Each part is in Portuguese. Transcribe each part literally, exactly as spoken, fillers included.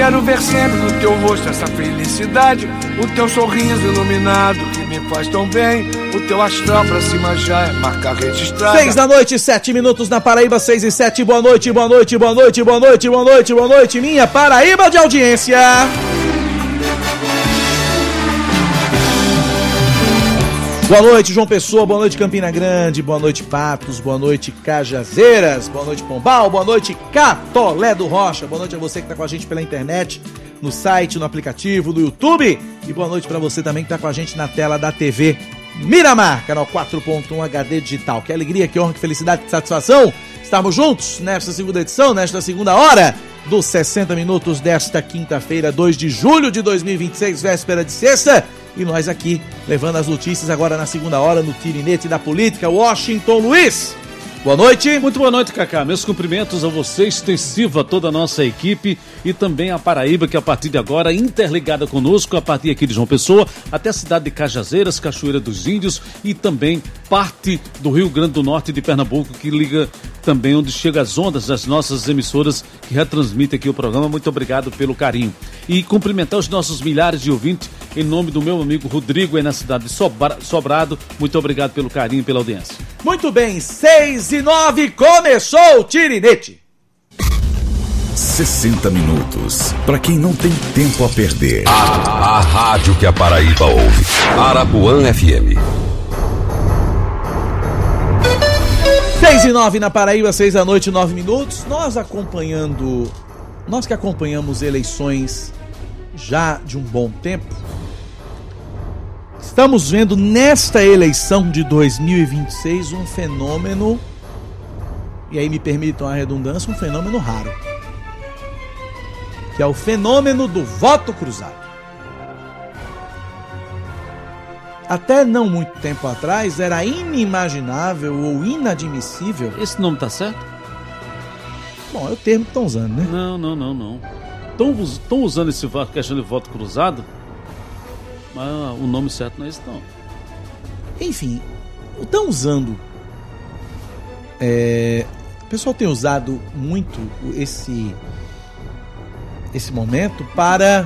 quero ver sempre no teu rosto essa felicidade, o teu sorriso iluminado que me faz tão bem, o teu astral pra cima já é marca registrada. Seis da noite, sete minutos na Paraíba, seis e sete. Boa noite, boa noite, boa noite, boa noite, boa noite, boa noite, minha Paraíba de audiência. Boa noite, João Pessoa, boa noite, Campina Grande, boa noite, Patos, boa noite, Cajazeiras, boa noite, Pombal, boa noite, Catolé do Rocha, boa noite a você que está com a gente pela internet, no site, no aplicativo, no YouTube, e boa noite para você também que está com a gente na tela da T V Miramar, canal quatro ponto um H D Digital. Que alegria, que honra, que felicidade, que satisfação estarmos juntos nesta segunda edição, nesta segunda hora dos sessenta minutos desta quinta-feira, dois de julho de dois mil e vinte e seis, véspera de sexta. E nós aqui, levando as notícias agora na segunda hora, no Tirinete da Política, Washington Luiz. Boa noite. Muito boa noite, Cacá. Meus cumprimentos a você, extensivo a toda a nossa equipe e também a Paraíba, que a partir de agora, interligada conosco, a partir aqui de João Pessoa, até a cidade de Cajazeiras, Cachoeira dos Índios e também parte do Rio Grande do Norte de Pernambuco, que liga também onde chega as ondas das nossas emissoras que retransmitem aqui o programa. Muito obrigado pelo carinho. E cumprimentar os nossos milhares de ouvintes em nome do meu amigo Rodrigo, aí na cidade de Sobra- Sobrado. Muito obrigado pelo carinho e pela audiência. Muito bem, seis e nove, começou o Tirinete. sessenta minutos, para quem não tem tempo a perder. A, a rádio que a Paraíba ouve. Arapuã F M. seis e nove na Paraíba, seis da noite, nove minutos. Nós acompanhando, nós que acompanhamos eleições já de um bom tempo, estamos vendo nesta eleição de dois mil e vinte e seis um fenômeno, e aí me permitam a redundância, um fenômeno raro, que é o fenômeno do voto cruzado. Até não muito tempo atrás era inimaginável ou inadmissível. Esse nome tá certo? Bom, é o termo que estão usando, né? Não, não, não, não. Estão usando esse voto, questão de voto cruzado, mas o nome certo não é esse, não. Enfim, estão usando. É, o pessoal tem usado muito esse, esse momento para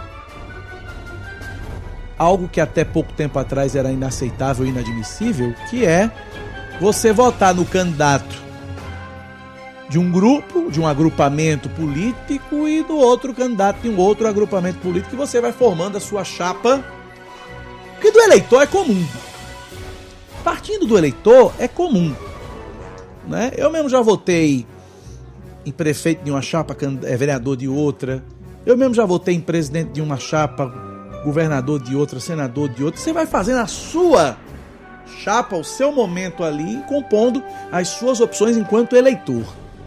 algo que até pouco tempo atrás era inaceitável e inadmissível, que é você votar no candidato de um grupo, de um agrupamento político e do outro candidato de um outro agrupamento político, e você vai formando a sua chapa, porque do eleitor é comum. Partindo do eleitor é comum, né? Eu mesmo já votei em prefeito de uma chapa, é vereador de outra. Eu mesmo já votei em presidente de uma chapa, governador de outra, senador de outra. Você vai fazendo a sua chapa, o seu momento ali, compondo as suas opções enquanto eleitor.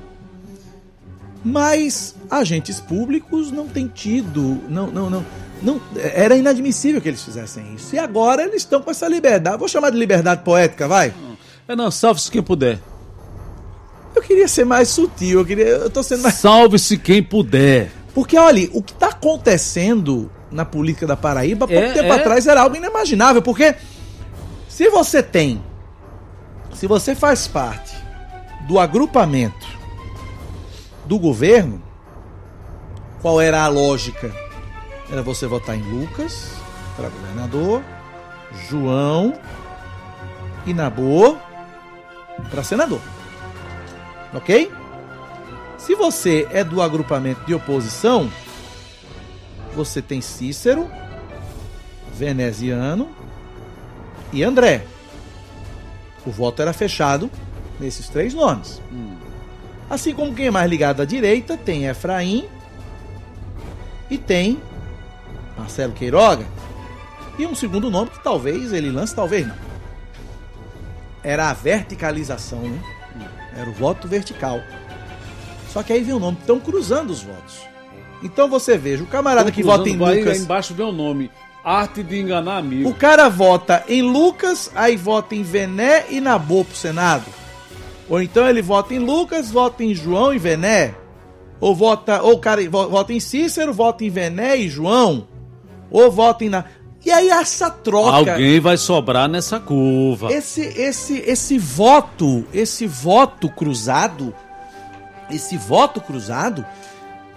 Mas agentes públicos não têm tido, não, não, não, não, era inadmissível que eles fizessem isso. E agora eles estão com essa liberdade, vou chamar de liberdade poética, vai? É não, salve-se quem puder. Eu queria ser mais sutil, eu queria, eu tô sendo mais... Salve-se quem puder. Porque, olha, o que está acontecendo na política da Paraíba, há pouco é, tempo é... atrás era algo inimaginável, porque se você tem, se você faz parte do agrupamento do governo, qual era a lógica? Era você votar em Lucas para governador, João e Nabor para senador. Ok? Se você é do agrupamento de oposição, você tem Cícero, Veneziano e André. O voto era fechado nesses três nomes. Hum. Assim como quem é mais ligado à direita, tem Efraim e tem Marcelo Queiroga. E um segundo nome que talvez ele lance, talvez não. Era a verticalização, né? Era o voto vertical. Só que aí vem o nome, estão cruzando os votos. Então você veja, o camarada que vota em vai, Lucas... Aí embaixo vem o nome, Arte de Enganar Amigo. O cara vota em Lucas, aí vota em Vené e Nabor pro Senado. Ou então ele vota em Lucas, vota em João e Vené. Ou vota, ou o cara vota em Cícero, vota em Vené e João. Ou vota em... Na... E aí essa troca... Alguém vai sobrar nessa curva. Esse, esse, esse voto, esse voto cruzado, esse voto cruzado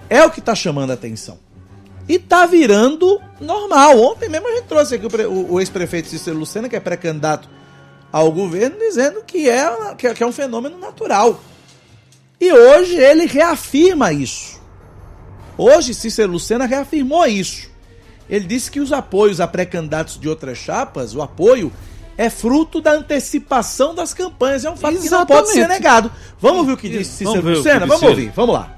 é o que está chamando a atenção. E está virando normal. Ontem mesmo a gente trouxe aqui o, pre, o, o ex-prefeito Cícero Lucena, que é pré-candidato ao governo, dizendo que é, que, que é um fenômeno natural. E hoje ele reafirma isso. Hoje Cícero Lucena reafirmou isso. Ele disse que os apoios a pré-candidatos de outras chapas, o apoio é fruto da antecipação das campanhas. É um fato Exatamente. que não pode ser negado. Vamos ver o que disse Cícero Lucena? Vamos ouvir, vamos lá.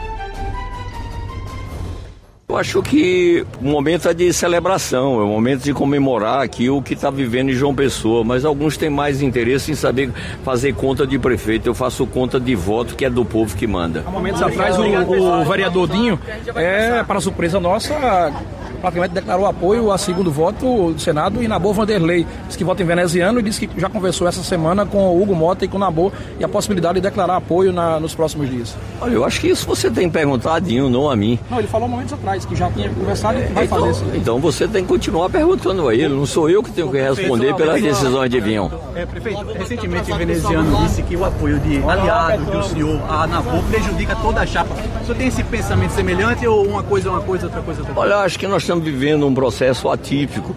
Eu acho que o momento é de celebração, é o momento de comemorar aqui o que está vivendo em João Pessoa, mas alguns têm mais interesse em saber fazer conta de prefeito. Eu faço conta de voto, que é do povo que manda. Há momentos atrás, o, o vereador Dinho, é, para surpresa nossa, praticamente declarou apoio a segundo voto do Senado e Nabor Vanderlei. Disse que vota em veneziano e disse que já conversou essa semana com o Hugo Mota e com o Nabor e a possibilidade de declarar apoio na, nos próximos dias. Olha, eu acho que isso você tem que perguntar a Dinho, não a mim. Não, ele falou momentos atrás que já tinha conversado e que vai então, fazer isso. Então você tem que continuar perguntando a ele, não sou eu que tenho que responder pelas decisões de Vinhão. É, prefeito, recentemente o veneziano disse que o apoio de aliados do senhor a Nabor prejudica toda a chapa. O senhor tem esse pensamento semelhante ou uma coisa é uma coisa, outra coisa é outra coisa? Olha, eu acho que nós estamos vivendo um processo atípico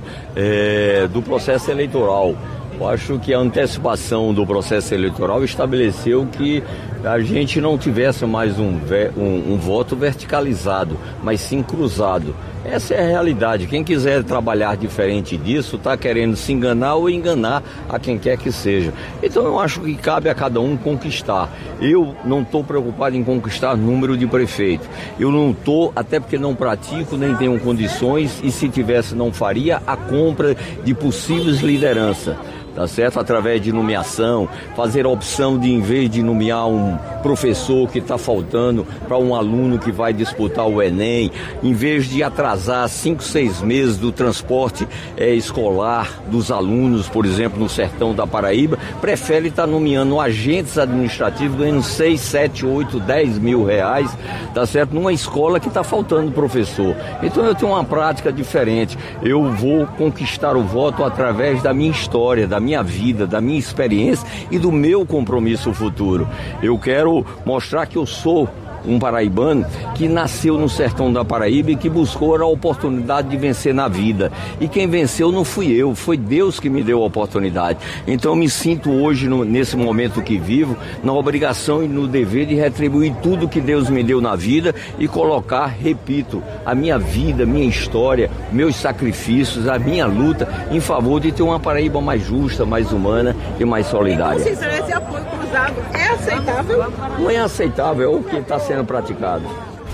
é, do processo eleitoral. Eu acho que a antecipação do processo eleitoral estabeleceu que a gente não tivesse mais um, um, um voto verticalizado, mas sim cruzado. Essa é a realidade. Quem quiser trabalhar diferente disso está querendo se enganar ou enganar a quem quer que seja. Então eu acho que cabe a cada um conquistar. Eu não estou preocupado em conquistar número de prefeito. Eu não estou, até porque não pratico, nem tenho condições, e se tivesse não faria a compra de possíveis lideranças. Tá certo? Através de nomeação, fazer a opção de, em vez de nomear um professor que está faltando para um aluno que vai disputar o Enem, em vez de atrasar cinco, seis meses do transporte é, escolar dos alunos, por exemplo, no sertão da Paraíba, prefere estar tá nomeando agentes administrativos ganhando seis, sete, oito, dez mil reais, tá certo? Numa escola que está faltando professor. Então eu tenho uma prática diferente. Eu vou conquistar o voto através da minha história, da minha vida, da minha experiência e do meu compromisso futuro. Eu quero mostrar que eu sou um paraibano que nasceu no sertão da Paraíba e que buscou a oportunidade de vencer na vida. E quem venceu não fui eu, foi Deus que me deu a oportunidade. Então eu me sinto hoje, no, nesse momento que vivo, na obrigação e no dever de retribuir tudo que Deus me deu na vida e colocar, repito, a minha vida, minha história, meus sacrifícios, a minha luta em favor de ter uma Paraíba mais justa, mais humana e mais solidária. Então, se esse apoio cruzado é aceitável? Não é aceitável, é o que está sendo sendo praticado.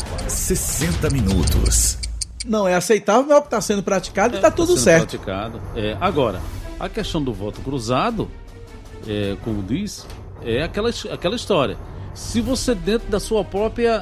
sessenta minutos. Não é aceitável, não é o que está sendo praticado e está é, tudo tá certo. Praticado. É, agora, a questão do voto cruzado, é, como diz, é aquela, aquela história. Se você, dentro da sua própria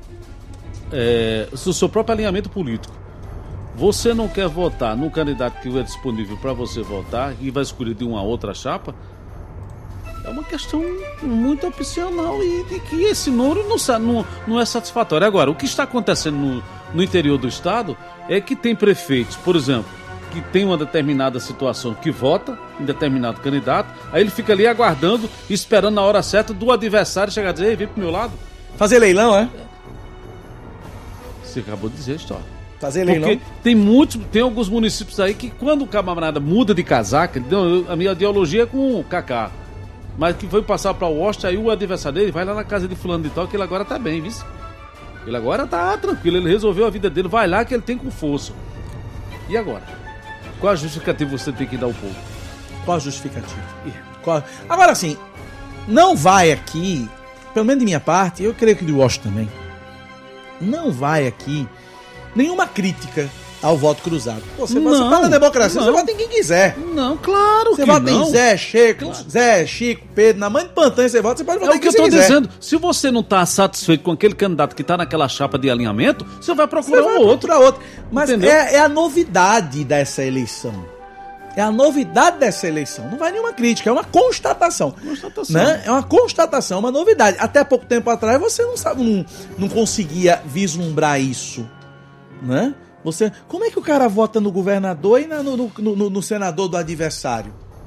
é, do seu próprio alinhamento político, você não quer votar no candidato que é disponível para você votar e vai escolher de uma outra chapa, é uma questão muito opcional e de que esse número não, não, não é satisfatório. Agora, o que está acontecendo no, no interior do estado é que tem prefeitos, por exemplo, que tem uma determinada situação que vota em determinado candidato, aí ele fica ali aguardando, esperando na hora certa do adversário chegar a dizer: ei, vem pro meu lado. Fazer leilão, é? Você acabou de dizer a história. Fazer leilão. Porque tem muitos, tem alguns municípios aí que quando o camarada muda de casaca, a minha ideologia é com o Kaká, mas que foi passar para o Washington, aí o adversário dele vai lá na casa de fulano de tal, que ele agora tá bem, viu? Ele agora tá tranquilo, ele resolveu a vida dele, vai lá que ele tem com força. E agora? Qual a justificativa você tem que dar ao povo? Qual a justificativa? Qual... Agora sim, não vai aqui, pelo menos de minha parte, eu creio que de Washington também, não vai aqui nenhuma crítica ao voto cruzado. Você, não, você fala na democracia, não. Você vota em quem quiser. Não, claro você que não. Você vota em Zé, Chico, claro. Zé, Chico, Pedro, na mãe de Pantanha você vota, você pode votar é em quem você quiser. É o que eu estou dizendo. Se você não está satisfeito com aquele candidato que está naquela chapa de alinhamento, você vai procurar você vai um outro. Procurar outro. Mas é, é a novidade dessa eleição. É a novidade dessa eleição. Não vai nenhuma crítica, é uma constatação. Constatação. Né? É uma constatação, uma novidade. Até pouco tempo atrás você não, sabe, não, não conseguia vislumbrar isso. Né? Você, como é que o cara vota no governador e na, no, no, no, no senador do adversário?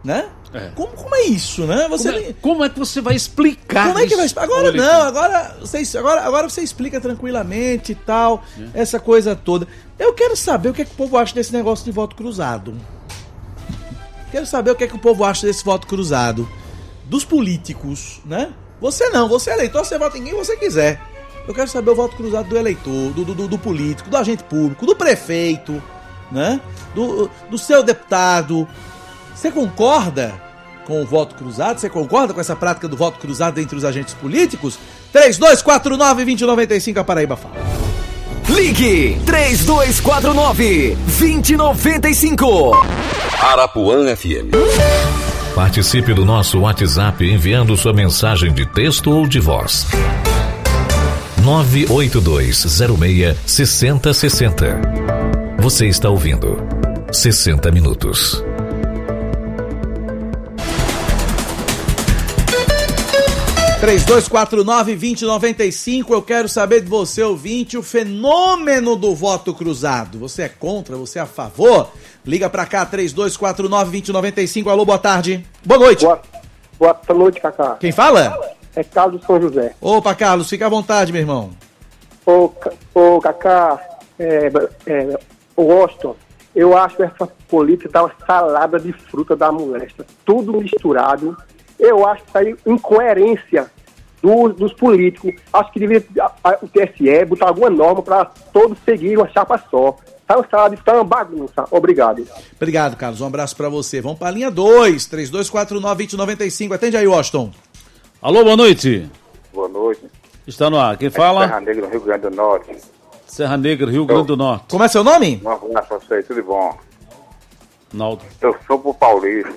né? É. Como, como é isso, né? Você Como é, como é que você vai explicar Como é que vai isso? explicar? Agora Olha, não, agora você, agora, agora você explica tranquilamente e tal, é. essa coisa toda. Eu quero saber o que, é que o povo acha desse negócio de voto cruzado. Quero saber o que, é que o povo acha desse voto cruzado. Dos políticos, né? Você não, você é eleitor, você vota em quem você quiser. Eu quero saber o voto cruzado do eleitor, do, do, do político, do agente público, do prefeito, né? Do, do seu deputado. Você concorda com o voto cruzado? Você concorda com essa prática do voto cruzado entre os agentes políticos? três dois quatro nove, dois zero nove cinco, a Paraíba fala. Ligue três dois quatro nove, dois zero nove cinco. Arapuã F M. Participe do nosso WhatsApp enviando sua mensagem de texto ou de voz. nove oito dois zero seis, seis zero seis zero. Você está ouvindo sessenta minutos. três dois quatro nove, dois zero nove cinco, eu quero saber de você, ouvinte, o fenômeno do voto cruzado. Você é contra, você é a favor? Liga pra cá, três dois quatro nove, dois zero nove cinco, alô, boa tarde. Boa noite. Boa, boa noite, Cacá. Quem fala? É Carlos São José. Opa, Carlos, fica à vontade, meu irmão. Ô, ô Cacá, é, é, o Washington, eu acho que essa política tá uma salada de fruta da molesta, tudo misturado. Eu acho que está aí incoerência do, dos políticos. Acho que deveria a, a, o T S E botar alguma norma para todos seguirem uma chapa só. Está uma salada, está uma bagunça. Obrigado. Obrigado, Carlos. Um abraço para você. Vamos para a linha dois, três dois quatro nove, dois zero nove cinco. Atende aí, Washington. Alô, boa noite. Boa noite. Está no ar. Quem fala? Serra Negra, Rio Grande do Norte. Serra Negra, Rio Grande do Norte. Como é seu nome? Um abraço pra vocês, tudo bom? Naldo. Eu sou pro Paulista.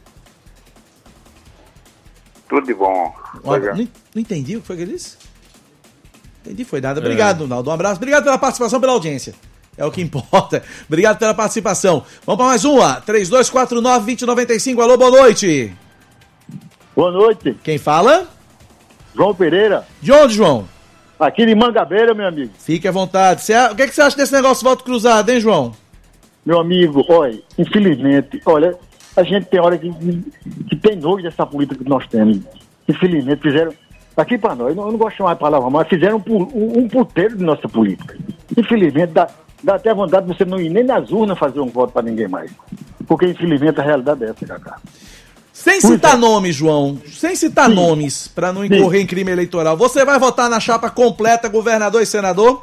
Tudo de bom. Não, não entendi o que foi que ele disse. Entendi, foi nada. Obrigado, é. Naldo. Um abraço. Obrigado pela participação, pela audiência. É o que importa. Obrigado pela participação. Vamos para mais uma. três dois quatro nove, dois zero nove cinco. Alô, boa noite. Boa noite. Quem fala? João Pereira. De onde, João? Aqui de Mangabeira, meu amigo. Fique à vontade. Cê, o que, é que você acha desse negócio de voto cruzado, hein, João? Meu amigo, olha, infelizmente, olha, a gente tem hora que, que tem nojo dessa política que nós temos. Infelizmente, fizeram, aqui para nós, eu não gosto de chamar de palavra, mas fizeram um, um puteiro de nossa política. Infelizmente, dá, dá até vontade de você não ir nem nas urnas fazer um voto para ninguém mais. Porque, infelizmente, a realidade é essa, Cacá. Sem citar nomes, João, sem citar Sim. nomes, para não incorrer Sim. em crime eleitoral, você vai votar na chapa completa governador e senador?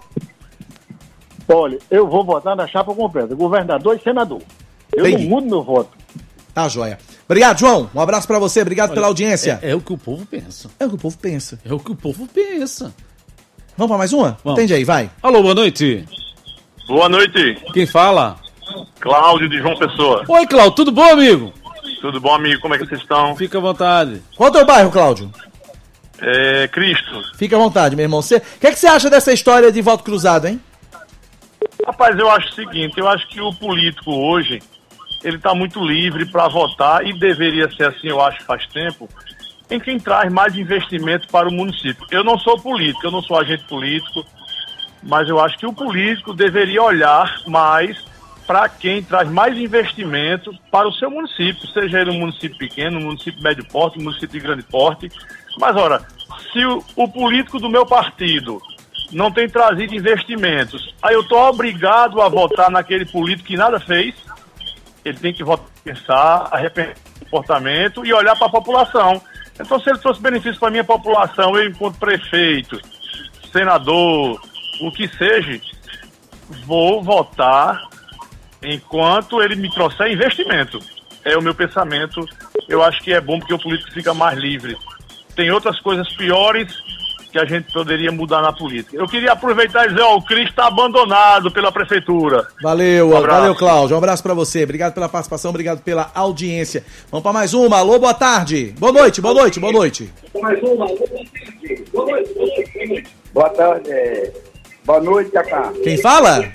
Olha, eu vou votar na chapa completa, governador e senador. Eu Entendi. não mudo meu voto. Tá, joia. Obrigado, João. Um abraço pra você, obrigado Olha, pela audiência. É, é o que o povo pensa. É o que o povo pensa. É o que o povo pensa. Vamos pra mais uma? Vamos. Entende aí, vai. Alô, boa noite. Boa noite. Quem fala? Cláudio de João Pessoa. Oi, Cláudio, tudo bom, amigo? Tudo bom, amigo? Como é que vocês estão? Fica à vontade. Qual é o teu bairro, Cláudio? É, Cristo. Fica à vontade, meu irmão. O que, é que você acha dessa história de voto cruzado, hein? Rapaz, eu acho o seguinte, eu acho que o político hoje, ele está muito livre para votar, e deveria ser assim, eu acho, faz tempo, em quem traz mais investimento para o município. Eu não sou político, eu não sou agente político, mas eu acho que o político deveria olhar mais para quem traz mais investimento para o seu município, seja ele um município pequeno, um município médio porte, um município de grande porte. Mas, ora, se o, o político do meu partido não tem trazido investimentos, aí eu estou obrigado a votar naquele político que nada fez. Ele tem que votar, pensar, arrepender do comportamento e olhar para a população. Então, se ele trouxe benefícios para a minha população, eu, enquanto prefeito, senador, o que seja, vou votar enquanto ele me trouxer investimento. É o meu pensamento. Eu acho que é bom porque o político fica mais livre. Tem outras coisas piores que a gente poderia mudar na política. Eu queria aproveitar e dizer, ó, o Cristo está abandonado pela prefeitura. Valeu, um valeu, Cláudio. Um abraço para você. Obrigado pela participação, obrigado pela audiência. Vamos para mais uma. Alô, boa tarde. Boa noite, boa noite, boa noite. Mais uma. Boa noite. Boa tarde. Boa noite, Cacá. Quem fala?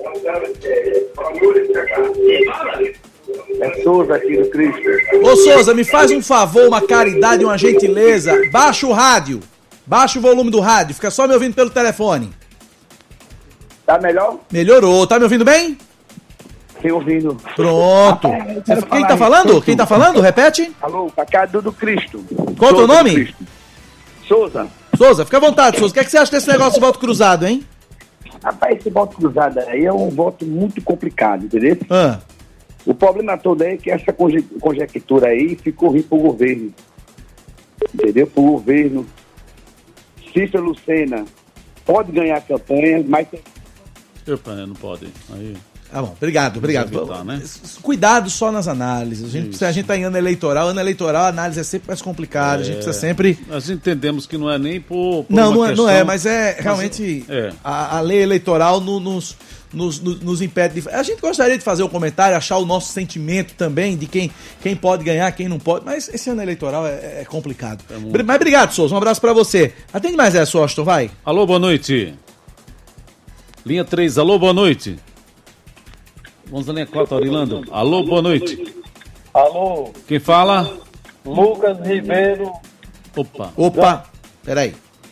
É Souza aqui do Cristo. Ô Souza, me faz um favor, uma caridade, uma gentileza. Baixa o rádio. Baixa o volume do rádio. Fica só me ouvindo pelo telefone. Tá melhor? Melhorou. Tá me ouvindo bem? sem ouvindo. Pronto. Você- Quem tá falando? Quem tá falando? Repete. Alô, Cacá Dudu Cristo. Qual o teu Souza nome? Cristo. Souza. Souza, fica à vontade, Souza. O que, é que você acha desse negócio de voto cruzado, hein? Rapaz, esse voto cruzado aí é um voto muito complicado, entendeu? Ah. O problema todo é que essa conje- conjectura aí ficou ruim pro governo. Entendeu? Pro governo. Cícero Lucena pode ganhar a campanha, mas Opa, né, não pode. Aí... Tá bom, obrigado, obrigado. Vamos evitar, né? Cuidado só nas análises. A gente, a gente tá em ano eleitoral, ano eleitoral a análise é sempre mais complicada, a gente precisa sempre... Nós entendemos que não é nem por, por Não, uma não é, questão... não é, mas é realmente é. A, a lei eleitoral no- nos, nos, nos, nos impede de... A gente gostaria de fazer um comentário, achar o nosso sentimento também de quem, quem pode ganhar, quem não pode, mas esse ano eleitoral é, é complicado. muito. Mas obrigado, Souza, um abraço pra você. Atende mais essa, Washington, vai. Alô, boa noite. Linha três, alô, boa noite. Vamos na linha quatro, Orlando. Alô, boa noite. Alô, Quem fala? Lucas Ribeiro. Opa. Opa, peraí.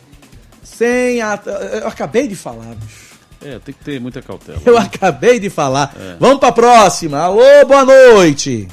Sem a... Eu acabei de falar, bicho. É, tem que ter muita cautela. Eu acabei de falar. É. Vamos pra próxima. Alô, boa noite.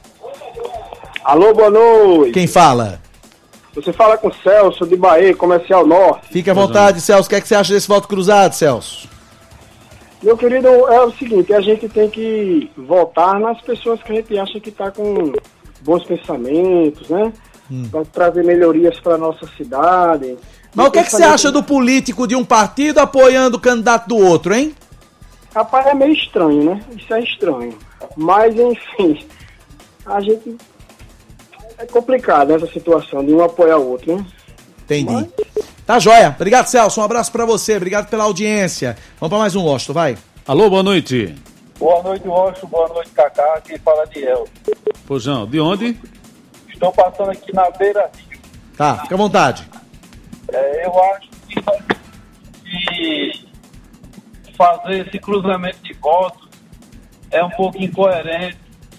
Alô, boa noite. Quem fala? Você fala com o Celso de Bahia, Comercial Norte. Fique à vontade, Celso. O que é que você acha desse voto cruzado, Celso? Meu querido, é o seguinte, a gente tem que votar nas pessoas que a gente acha que está com bons pensamentos, né? Hum. Para trazer melhorias para nossa cidade. Mas o que é que você acha do político de um partido apoiando o candidato do outro, hein? Rapaz, é meio estranho, né? Isso é estranho. Mas, enfim, a gente... É complicado essa situação de um apoiar o outro, né? Entendi. Tá joia. Obrigado, Celso. Um abraço pra você. Obrigado pela audiência. Vamos pra mais um, Washington, vai. Alô, boa noite. Boa noite, Rocha. Boa noite, Cacá. Quem fala de El. Pojão, de onde? Estou passando aqui na beira. Tá, fica à vontade. É, eu acho que, que fazer esse cruzamento de votos é um pouco incoerente,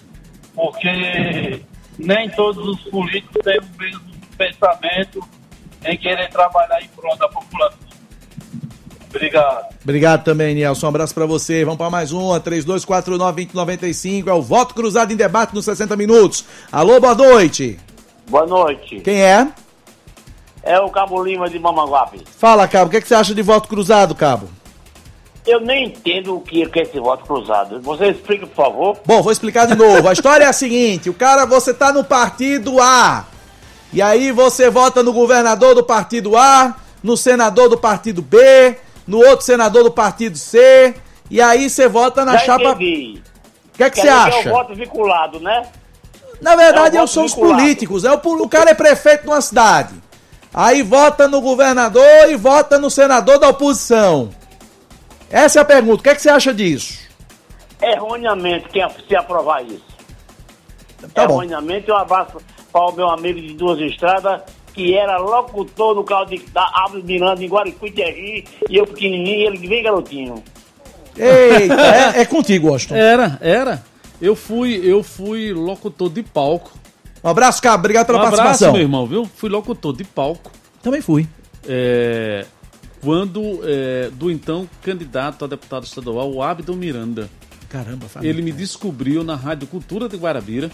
porque nem todos os políticos têm o mesmo pensamento em querer trabalhar em prol da população. Obrigado. Obrigado também, Nielson. Um abraço pra você. Vamos pra mais uma. três dois quatro nove, dois zero nove cinco. É o voto cruzado em debate nos sessenta minutos. Alô, boa noite. Boa noite. Quem é? É o Cabo Lima de Mamanguape. Fala, Cabo. O que, é que você acha de voto cruzado, Cabo? Eu nem entendo o que é esse voto cruzado. Você explica, por favor? Bom, vou explicar de novo. A história é a seguinte. O cara, você tá no partido A. E aí você vota no governador do partido A, no senador do partido B, no outro senador do partido C, e aí você vota na Já chapa... entendi. O que é que Quer você dizer acha? Que é o voto vinculado, né? Na verdade, É o eu sou voto os vinculado. políticos. É o, pol- o cara é prefeito de uma cidade. Aí vota no governador e vota no senador da oposição. Essa é a pergunta. O que é que você acha disso? Erroneamente, quem se aprovar isso. Tá bom. Erroneamente, um abraço para o meu amigo de Duas Estradas, que era locutor no carro de, da Árvore Miranda, em Guaricuiterri, e eu pequenininho, ele bem garotinho. Eita, é, é contigo, Washington. Era, era. Eu fui, eu fui locutor de palco. Um abraço, Cabo. Obrigado pela um abraço, participação. meu irmão, viu? Fui locutor de palco. Também fui. É, quando é, do então candidato a deputado estadual, o Abdon Miranda. Caramba, família. Ele me descobriu na Rádio Cultura de Guarabira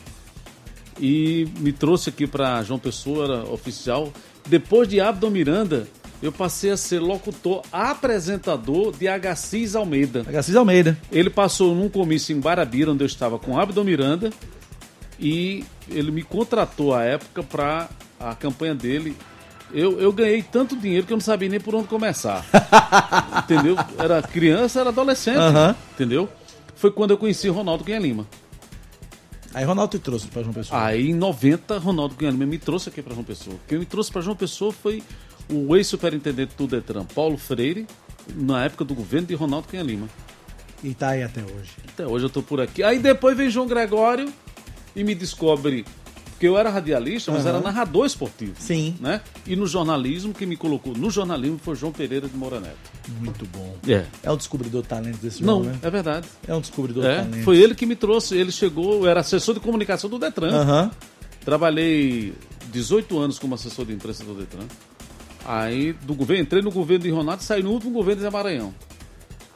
e me trouxe aqui para João Pessoa, era oficial. Depois de Abdon Miranda, eu passei a ser locutor apresentador de Agassiz Almeida. Agassiz Almeida. Ele passou num comício em Guarabira, onde eu estava com Abdon Miranda, e ele me contratou à época para a campanha dele. Eu, eu ganhei tanto dinheiro que eu não sabia nem por onde começar. Entendeu? Era criança, era adolescente. Aham. Entendeu? Foi quando eu conheci Ronaldo Cunha Lima. Aí Ronaldo te trouxe pra João Pessoa. Aí em noventa, Ronaldo Cunha Lima me trouxe aqui para João Pessoa. Quem me trouxe para João Pessoa foi o ex-superintendente do Detran, Paulo Freire, na época do governo de Ronaldo Cunha Lima. E tá aí até hoje. Até hoje eu tô por aqui. Aí depois vem João Gregório e me descobre que eu era radialista, mas Aham. era narrador esportivo. Sim. Né? E no jornalismo, quem me colocou no jornalismo foi João Pereira de Moura Neto. Muito bom. É. É um descobridor de talento desse Não, jogo, né? é verdade. É um descobridor É, de talento. foi ele que me trouxe. Ele chegou, eu era assessor de comunicação do Detran. Aham. Trabalhei dezoito anos como assessor de imprensa do Detran. Aí do governo, entrei no governo de Ronaldo e saí no último governo de Zé Maranhão.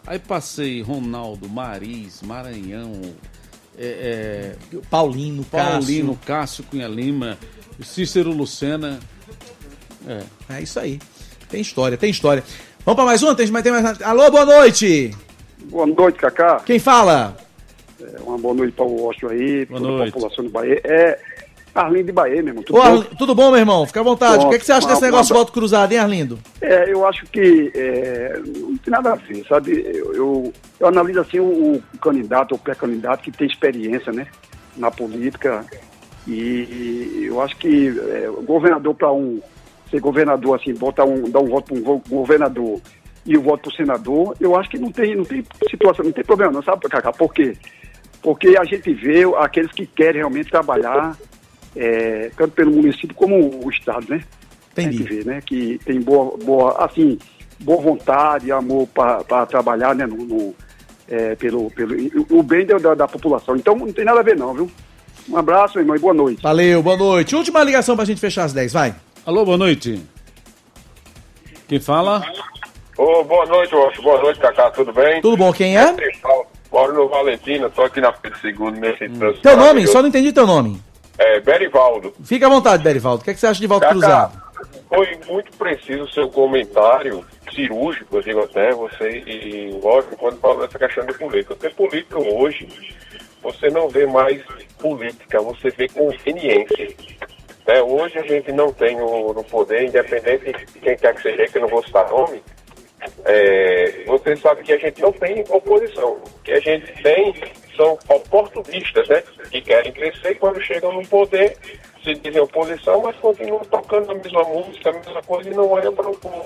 Aí passei Ronaldo, Maris, Maranhão, é, é, Paulino, Paulino, Cássio. Cássio Cunha Lima, Cícero Lucena. É. É isso aí. Tem história, tem história. Vamos para mais uma? Tem, tem mais... Alô, boa noite. Boa noite, Cacá. Quem fala? É, uma boa noite para o Washington aí, boa toda noite. A população do Bahia. É Arlindo de Bahia, meu irmão. Tudo, Ô, bom? Arlindo, tudo bom, meu irmão? Fica à vontade. Pronto. O que, é que você acha Uma, desse negócio de uma... voto cruzado, hein, Arlindo? É, eu acho que é, não tem nada a ver, sabe? Eu, eu, eu analiso assim o, o candidato, o pré-candidato que tem experiência, né, na política. E eu acho que é, o governador para um ser governador, assim, botar um, dar um voto para um governador e o voto para o senador, eu acho que não tem, não tem situação, não tem problema não, sabe, Cacá? Por quê? Porque a gente vê aqueles que querem realmente trabalhar, é, tanto pelo município como o estado, né? Entendi. A gente vê, né? Que tem boa, boa assim, boa vontade, amor para trabalhar, né? No, no, é, pelo, pelo, o bem da, da população. Então não tem nada a ver não, viu? Um abraço, irmão, e boa noite. Valeu, boa noite. Última ligação pra gente fechar às dez, vai. Alô, boa noite. Quem fala? Ô, oh, boa noite, Washington. Boa noite, Cacá, tudo bem? Tudo bom, quem é? Moro no Valentina, tô aqui na Pedro segundo, nesse trânsito. Teu nome? Só não entendi teu nome. É, Berivaldo. Fica à vontade, Berivaldo. O que, é que você acha de voto Cacá, cruzado? foi muito preciso o seu comentário cirúrgico, eu digo até, você e o Washington, quando falou dessa questão de política. Porque política hoje, você não vê mais política, você vê conveniência. É, hoje a gente não tem no, no poder, independente de quem quer que seja, que eu não vou citar nome, é, você sabe que a gente não tem oposição. O que a gente tem são oportunistas, né? Que querem crescer, quando chegam no poder, se dizem oposição, mas continuam tocando a mesma música, a mesma coisa e não olham para o povo.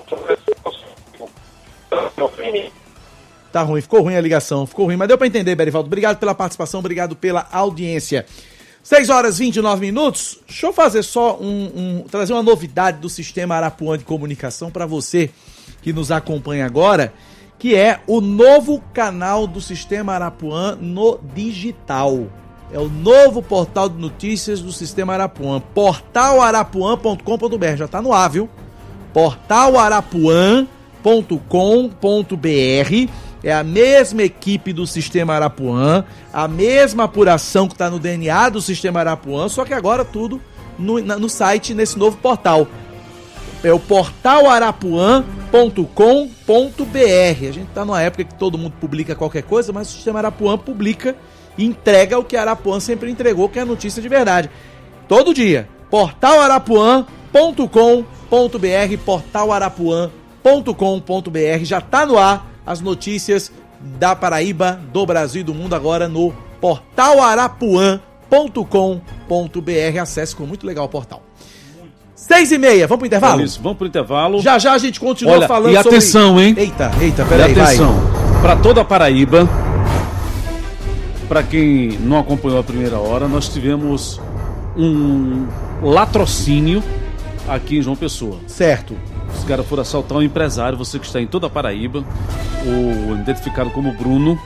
Tá ruim, ficou ruim a ligação, ficou ruim, mas deu pra entender, Berivaldo. Obrigado pela participação, obrigado pela audiência. seis horas e vinte e nove minutos. Deixa eu fazer só um, um trazer uma novidade do Sistema Arapuã de Comunicação para você que nos acompanha agora, que é o novo canal do Sistema Arapuã no digital. É o novo portal de notícias do Sistema Arapuã, portal arapuã ponto com ponto b r. Já tá no ar, viu? portal arapuã ponto com ponto b r. É a mesma equipe do Sistema Arapuã, a mesma apuração que está no D N A do Sistema Arapuã, só que agora tudo no, no site, nesse novo portal. É o portal arapuã ponto com ponto b r. A gente está numa época que todo mundo publica qualquer coisa, mas o Sistema Arapuã publica e entrega o que a Arapuã sempre entregou, que é a notícia de verdade. Todo dia. portal arapuã ponto com ponto b r, portal arapuã ponto com ponto b r. Já está no ar as notícias da Paraíba, do Brasil e do mundo agora no portal arapuã ponto com ponto b r. Acesse, ficou muito legal o portal. Seis e meia, vamos pro intervalo? É isso, vamos pro intervalo. Já já a gente continua Olha, falando e atenção, sobre... hein? Eita, eita, peraí, vai. Atenção, vai. Para toda a Paraíba, para quem não acompanhou a primeira hora, nós tivemos um latrocínio aqui em João Pessoa. Certo. Os caras foram assaltar um empresário, você que está em toda a Paraíba, o identificado como Bruno.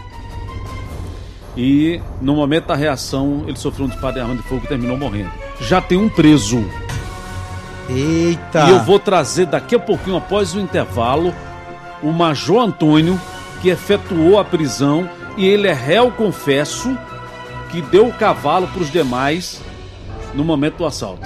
E no momento da reação, ele sofreu um disparo de arma de fogo e terminou morrendo. Já tem um preso. Eita! E eu vou trazer daqui a pouquinho, após o intervalo, o Major Antônio, que efetuou a prisão, e ele é réu, confesso, que deu o cavalo para os demais no momento do assalto.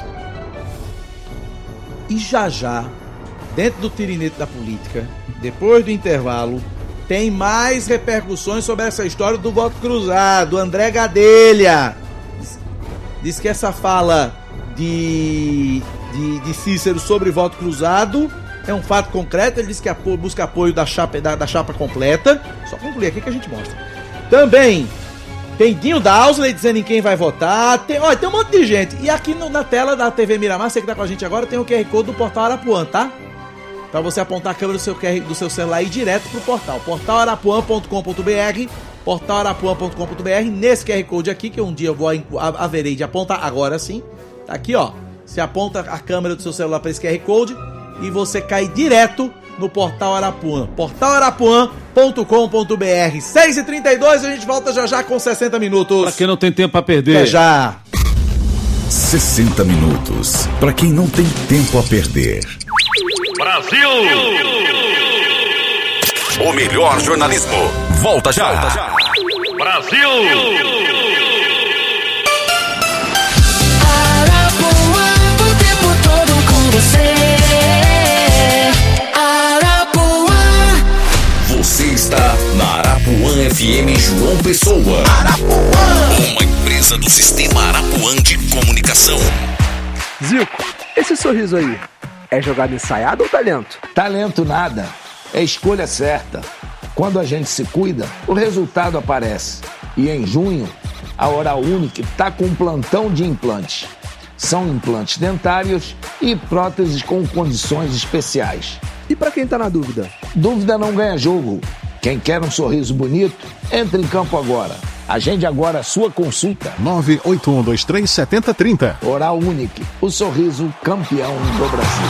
E já já, dentro do tirinete da política, depois do intervalo, tem mais repercussões sobre essa história do voto cruzado. André Gadelha diz, diz que essa fala de, de, de Cícero sobre voto cruzado é um fato concreto. Ele diz que apo, busca apoio da chapa, da, da chapa completa. Só concluir aqui que a gente mostra. Também tem Dinho Dowsley dizendo em quem vai votar. Tem, olha, tem um monte de gente. E aqui no, na tela da T V Miramar, você que tá com a gente agora, tem o Q R Code do portal Arapuã, tá? Para você apontar a câmera do seu, do seu celular e ir direto pro portal. portal arapuã ponto com ponto b r. portal arapuã ponto com ponto b r. Nesse Q R Code aqui, que um dia eu vou haverei de apontar agora sim. Tá aqui, ó. Você aponta a câmera do seu celular para esse Q R Code e você cai direto no portal Arapuã. portal arapuã ponto com ponto b r. seis e trinta e dois, a gente volta já já com sessenta minutos. Pra quem não tem tempo pra perder. Até já. sessenta minutos. Pra quem não tem tempo a perder. Brasil! O melhor jornalismo. Volta já. Volta já. Brasil! Arapuã, o tempo todo com você. Arapuã. Você está na Arapuã F M João Pessoa. Arapuã. Uma empresa do Sistema Arapuã de Comunicação. Zico, esse sorriso aí é jogada ensaiada ou talento? Talento nada. É escolha certa. Quando a gente se cuida, o resultado aparece. E em junho, a Oral Unique está com um plantão de implantes. São implantes dentários e próteses com condições especiais. E para quem tá na dúvida? Dúvida não ganha jogo. Quem quer um sorriso bonito, entre em campo agora. Agende agora a sua consulta. nove oito um dois três sete zero três zero. Oral Unique, o sorriso campeão do Brasil.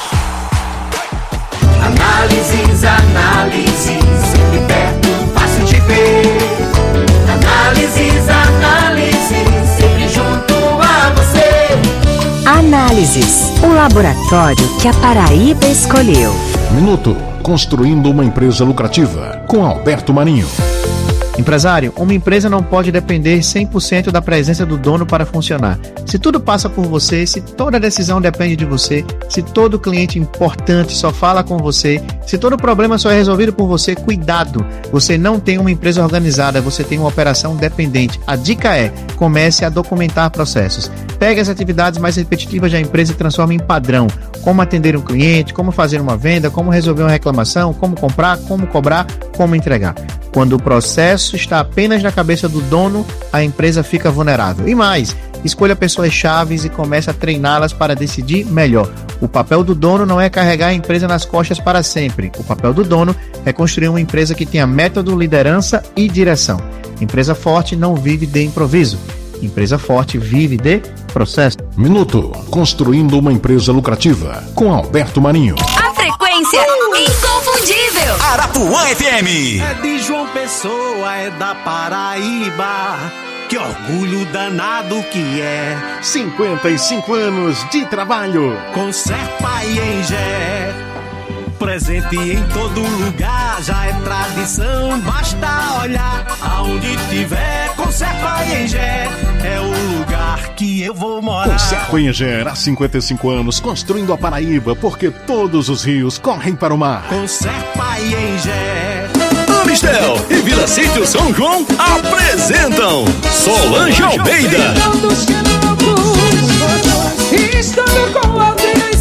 Análises, análises, sempre perto, fácil de ver. Análises, análises, sempre junto a você. Análises, o laboratório que a Paraíba escolheu. Minuto, construindo uma empresa lucrativa, com Alberto Marinho. Empresário, uma empresa não pode depender cem por cento da presença do dono para funcionar. Se tudo passa por você, se toda decisão depende de você, se todo cliente importante só fala com você, se todo problema só é resolvido por você, cuidado! Você não tem uma empresa organizada, você tem uma operação dependente. A dica é, comece a documentar processos. Pegue as atividades mais repetitivas da empresa e transforme em padrão. Como atender um cliente, como fazer uma venda, como resolver uma reclamação, como comprar, como cobrar, como entregar. Quando o processo está apenas na cabeça do dono, a empresa fica vulnerável. E mais, escolha pessoas chaves e comece a treiná-las para decidir melhor. O papel do dono não é carregar a empresa nas costas para sempre. O papel do dono é construir uma empresa que tenha método, liderança e direção. Empresa forte não vive de improviso. Empresa forte vive de processo. Minuto, construindo uma empresa lucrativa, com Alberto Marinho. A frequência inconfundível. Arapuã F M. É de João Pessoa, é da Paraíba. Que orgulho danado que é. cinquenta e cinco anos de trabalho. Com Serpa e Engé. Presente em todo lugar, já é tradição. Basta olhar aonde tiver. Com Serpa e Engé é o lugar que eu vou morar. Com Serpa e Engé, há cinquenta e cinco anos, construindo a Paraíba, porque todos os rios correm para o mar. Com Serpa e Engé. Amistel e Vila Sítio São João apresentam Solange Almeida. Estando com Aldez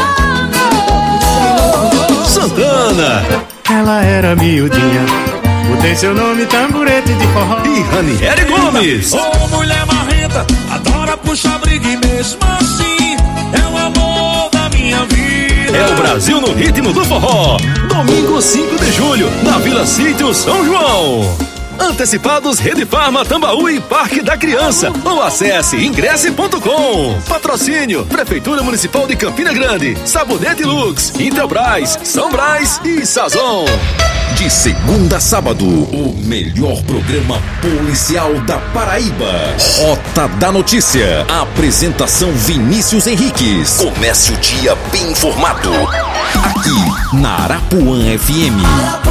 Santana. Ela era miudinha, mudei seu nome, tamborete de forró. E Ranieri Gomes. Ô oh, mulher marrenta, adora puxar briga e mesmo assim é o amor da minha vida. É o Brasil no ritmo do forró. Domingo cinco de julho, na Vila Sítio São João. Antecipados Rede Farma, Tambaú e Parque da Criança. Ou acesse ingresse ponto com. Patrocínio Prefeitura Municipal de Campina Grande, Sabonete Lux, Intelbras, São Brás e Sazon. De segunda a sábado, o melhor programa policial da Paraíba. Rota da Notícia. Apresentação Vinícius Henriques. Comece o dia bem informado. Aqui na Arapuã F M.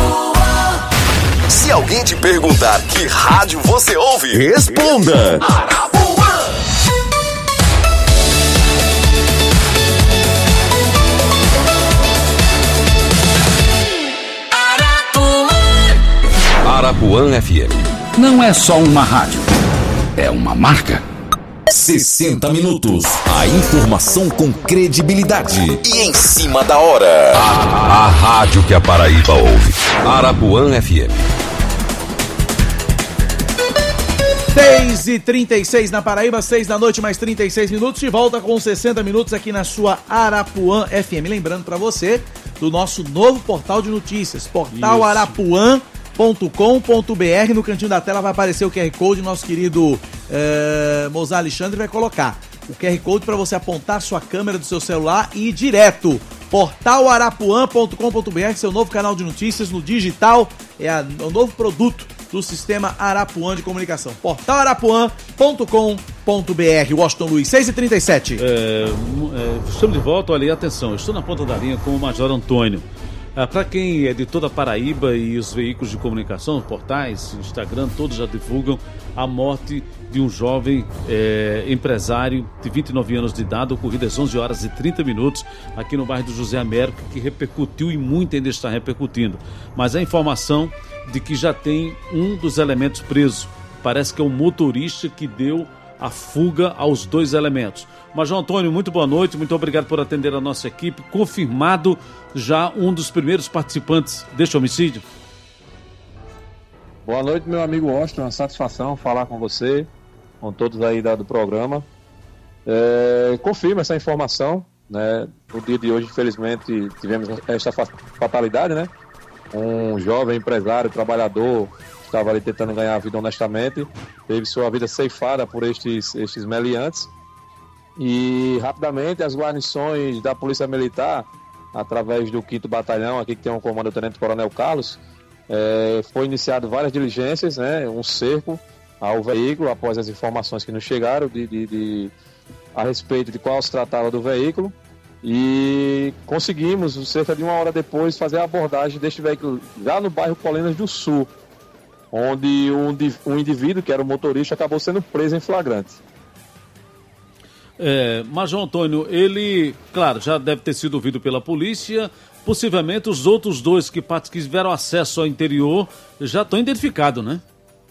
Se alguém te perguntar que rádio você ouve, responda. Arapuã. Arapuã F M. Não é só uma rádio, é uma marca. sessenta minutos. A informação com credibilidade e em cima da hora. A, a rádio que a Paraíba ouve. Arapuã F M. seis e trinta e seis na Paraíba, seis da noite, mais trinta e seis minutos. De volta com sessenta minutos aqui na sua Arapuã F M. Lembrando para você do nosso novo portal de notícias, portal arapuã ponto com ponto b r. No cantinho da tela vai aparecer o Q R Code. Nosso querido uh, Mozart Alexandre vai colocar o Q R Code para você apontar sua câmera do seu celular e ir direto. portal arapuã ponto com ponto b r, seu novo canal de notícias no digital. É a, o novo produto do sistema Arapuã de comunicação. portal arapuã ponto com ponto b r. Washington Luiz, seis e trinta e sete. É, é, estamos de volta, olha aí, atenção, eu estou na ponta da linha com o Major Antônio. Ah, para quem é de toda a Paraíba e os veículos de comunicação, portais, Instagram, todos já divulgam a morte de um jovem é, empresário de vinte e nove anos de idade, ocorrida às onze horas e trinta minutos aqui no bairro do José Américo, que repercutiu e muito ainda está repercutindo. Mas a informação de que já tem um dos elementos preso. Parece que é o motorista que deu a fuga aos dois elementos. Major Antônio, muito boa noite, muito obrigado por atender a nossa equipe. Confirmado já um dos primeiros participantes deste homicídio. Boa noite, meu amigo Austin, uma satisfação falar com você, com todos aí do programa. É, confirma essa informação, né? No dia de hoje, infelizmente, tivemos essa fatalidade, né? Um jovem empresário, trabalhador, estava ali tentando ganhar a vida honestamente, teve sua vida ceifada por estes, estes meliantes. E rapidamente as guarnições da Polícia Militar, através do quinto Batalhão, aqui que tem um comando do Tenente Coronel Carlos, é, foi iniciado várias diligências, né, um cerco ao veículo, após as informações que nos chegaram de, de, de, a respeito de qual se tratava do veículo, e conseguimos, cerca de uma hora depois, fazer a abordagem deste veículo já no bairro Colinas do Sul, onde um, um indivíduo, que era o motorista, acabou sendo preso em flagrante. É, Major Antônio, ele, claro, já deve ter sido ouvido pela polícia, possivelmente os outros dois que, que tiveram acesso ao interior já estão identificados, né?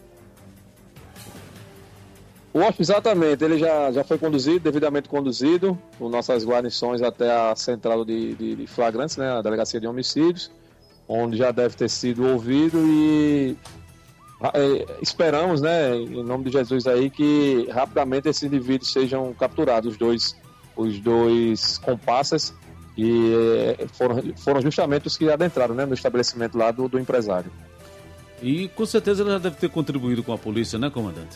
O exatamente, ele já, já foi conduzido, devidamente conduzido, por nossas guarnições até a central de, de, de flagrantes, né, a delegacia de homicídios, onde já deve ter sido ouvido e é, esperamos, né, em nome de Jesus aí, que rapidamente esses indivíduos sejam capturados, os dois, os dois comparsas, que é, foram, foram justamente os que adentraram, né, no estabelecimento lá do, do empresário. E com certeza ele já deve ter contribuído com a polícia, né, comandante?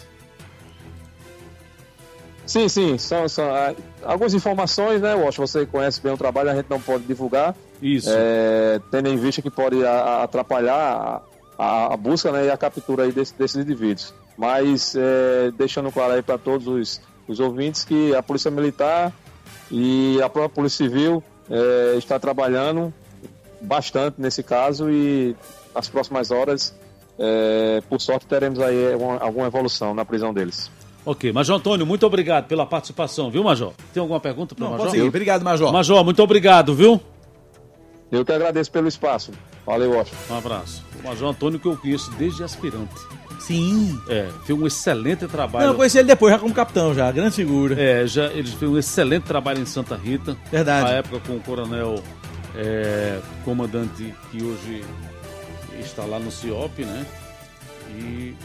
Sim, sim, são, são ah, algumas informações, né, eu acho que você conhece bem o trabalho, a gente não pode divulgar. Isso. É, tendo em vista que pode a, a atrapalhar a, a busca, né, e a captura aí desse, desses indivíduos. Mas é, deixando claro aí para todos os, os ouvintes que a Polícia Militar e a própria Polícia Civil é, está trabalhando bastante nesse caso e nas próximas horas, é, por sorte, teremos aí uma, alguma evolução na prisão deles. Ok, Major Antônio, muito obrigado pela participação, viu, Major? Tem alguma pergunta para o Major? Sim, obrigado, Major. Major, muito obrigado, viu? Eu que agradeço pelo espaço. Valeu, Washington. Um abraço. O Major Antônio, que eu conheço desde aspirante. Sim. É, fez um excelente trabalho. Não, eu conheci ele depois, já como capitão, já, grande figura. É, já, ele fez um excelente trabalho em Santa Rita. Verdade. Na época com o coronel é, comandante que hoje está lá no C I O P, né? E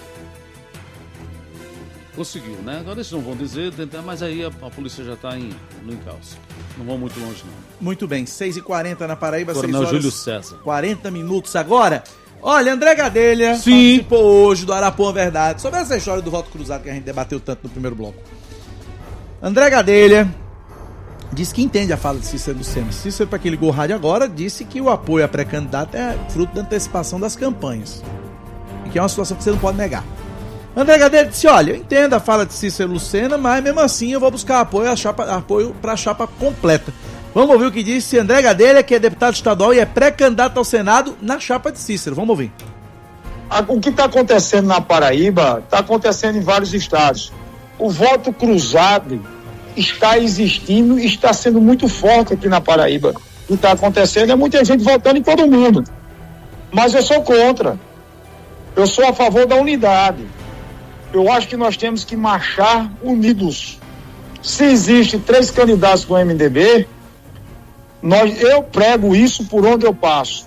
conseguiu, né? Agora eles não vão dizer, mas aí a, a polícia já está no encalço. Não vão muito longe, não. Muito bem, seis e quarenta na Paraíba, Coronel seis horas Júlio César. quarenta minutos agora. Olha, André Gadelha Sim. participou hoje do Arapuã Verdade, sobre essa história do voto cruzado que a gente debateu tanto no primeiro bloco. André Gadelha diz que entende a fala de Cícero Lucena. Cícero, para quem ligou o rádio agora, disse que o apoio a pré-candidato é fruto da antecipação das campanhas. E que é uma situação que você não pode negar. André Gadelha disse, olha, eu entendo a fala de Cícero Lucena, mas mesmo assim eu vou buscar apoio, a chapa, apoio para a chapa completa. Vamos ouvir o que disse André Gadelha, que é deputado estadual e é pré-candidato ao Senado na chapa de Cícero. Vamos ouvir. O que está acontecendo na Paraíba está acontecendo em vários estados. O voto cruzado está existindo e está sendo muito forte aqui na Paraíba. O que está acontecendo é muita gente votando em todo mundo. Mas eu sou contra. Eu sou a favor da unidade. Eu acho que nós temos que marchar unidos. Se existem três candidatos do M D B, nós, eu prego isso por onde eu passo.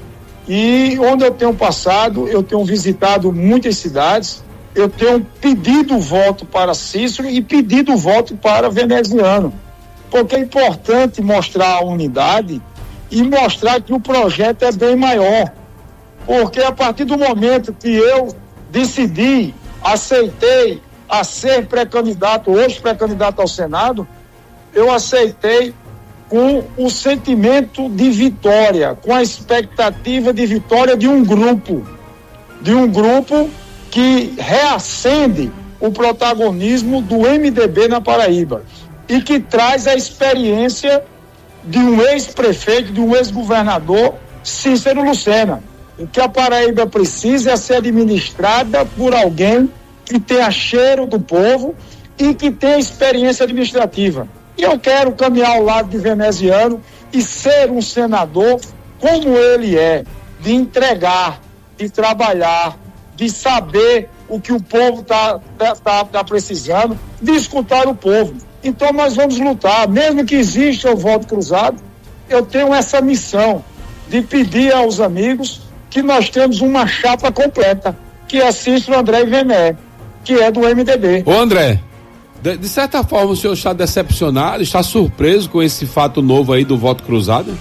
E onde eu tenho passado, eu tenho visitado muitas cidades, eu tenho pedido voto para Cícero e pedido voto para Veneziano. Porque é importante mostrar a unidade e mostrar que o projeto é bem maior. Porque a partir do momento que eu decidi, aceitei a ser pré-candidato, hoje pré-candidato ao Senado, eu aceitei com o sentimento de vitória, com a expectativa de vitória de um grupo, de um grupo que reacende o protagonismo do M D B na Paraíba e que traz a experiência de um ex-prefeito, de um ex-governador Cícero Lucena. O que a Paraíba precisa é ser administrada por alguém que tenha cheiro do povo e que tenha experiência administrativa. E eu quero caminhar ao lado de Veneziano e ser um senador como ele é, de entregar, de trabalhar, de saber o que o povo está tá, tá precisando, de escutar o povo. Então nós vamos lutar, mesmo que exista o voto cruzado, eu tenho essa missão de pedir aos amigos que nós temos uma chapa completa, que é Cícero, André e Vené, que é do M D B. Ô André, de, de certa forma o senhor está decepcionado, está surpreso com esse fato novo aí do voto cruzado?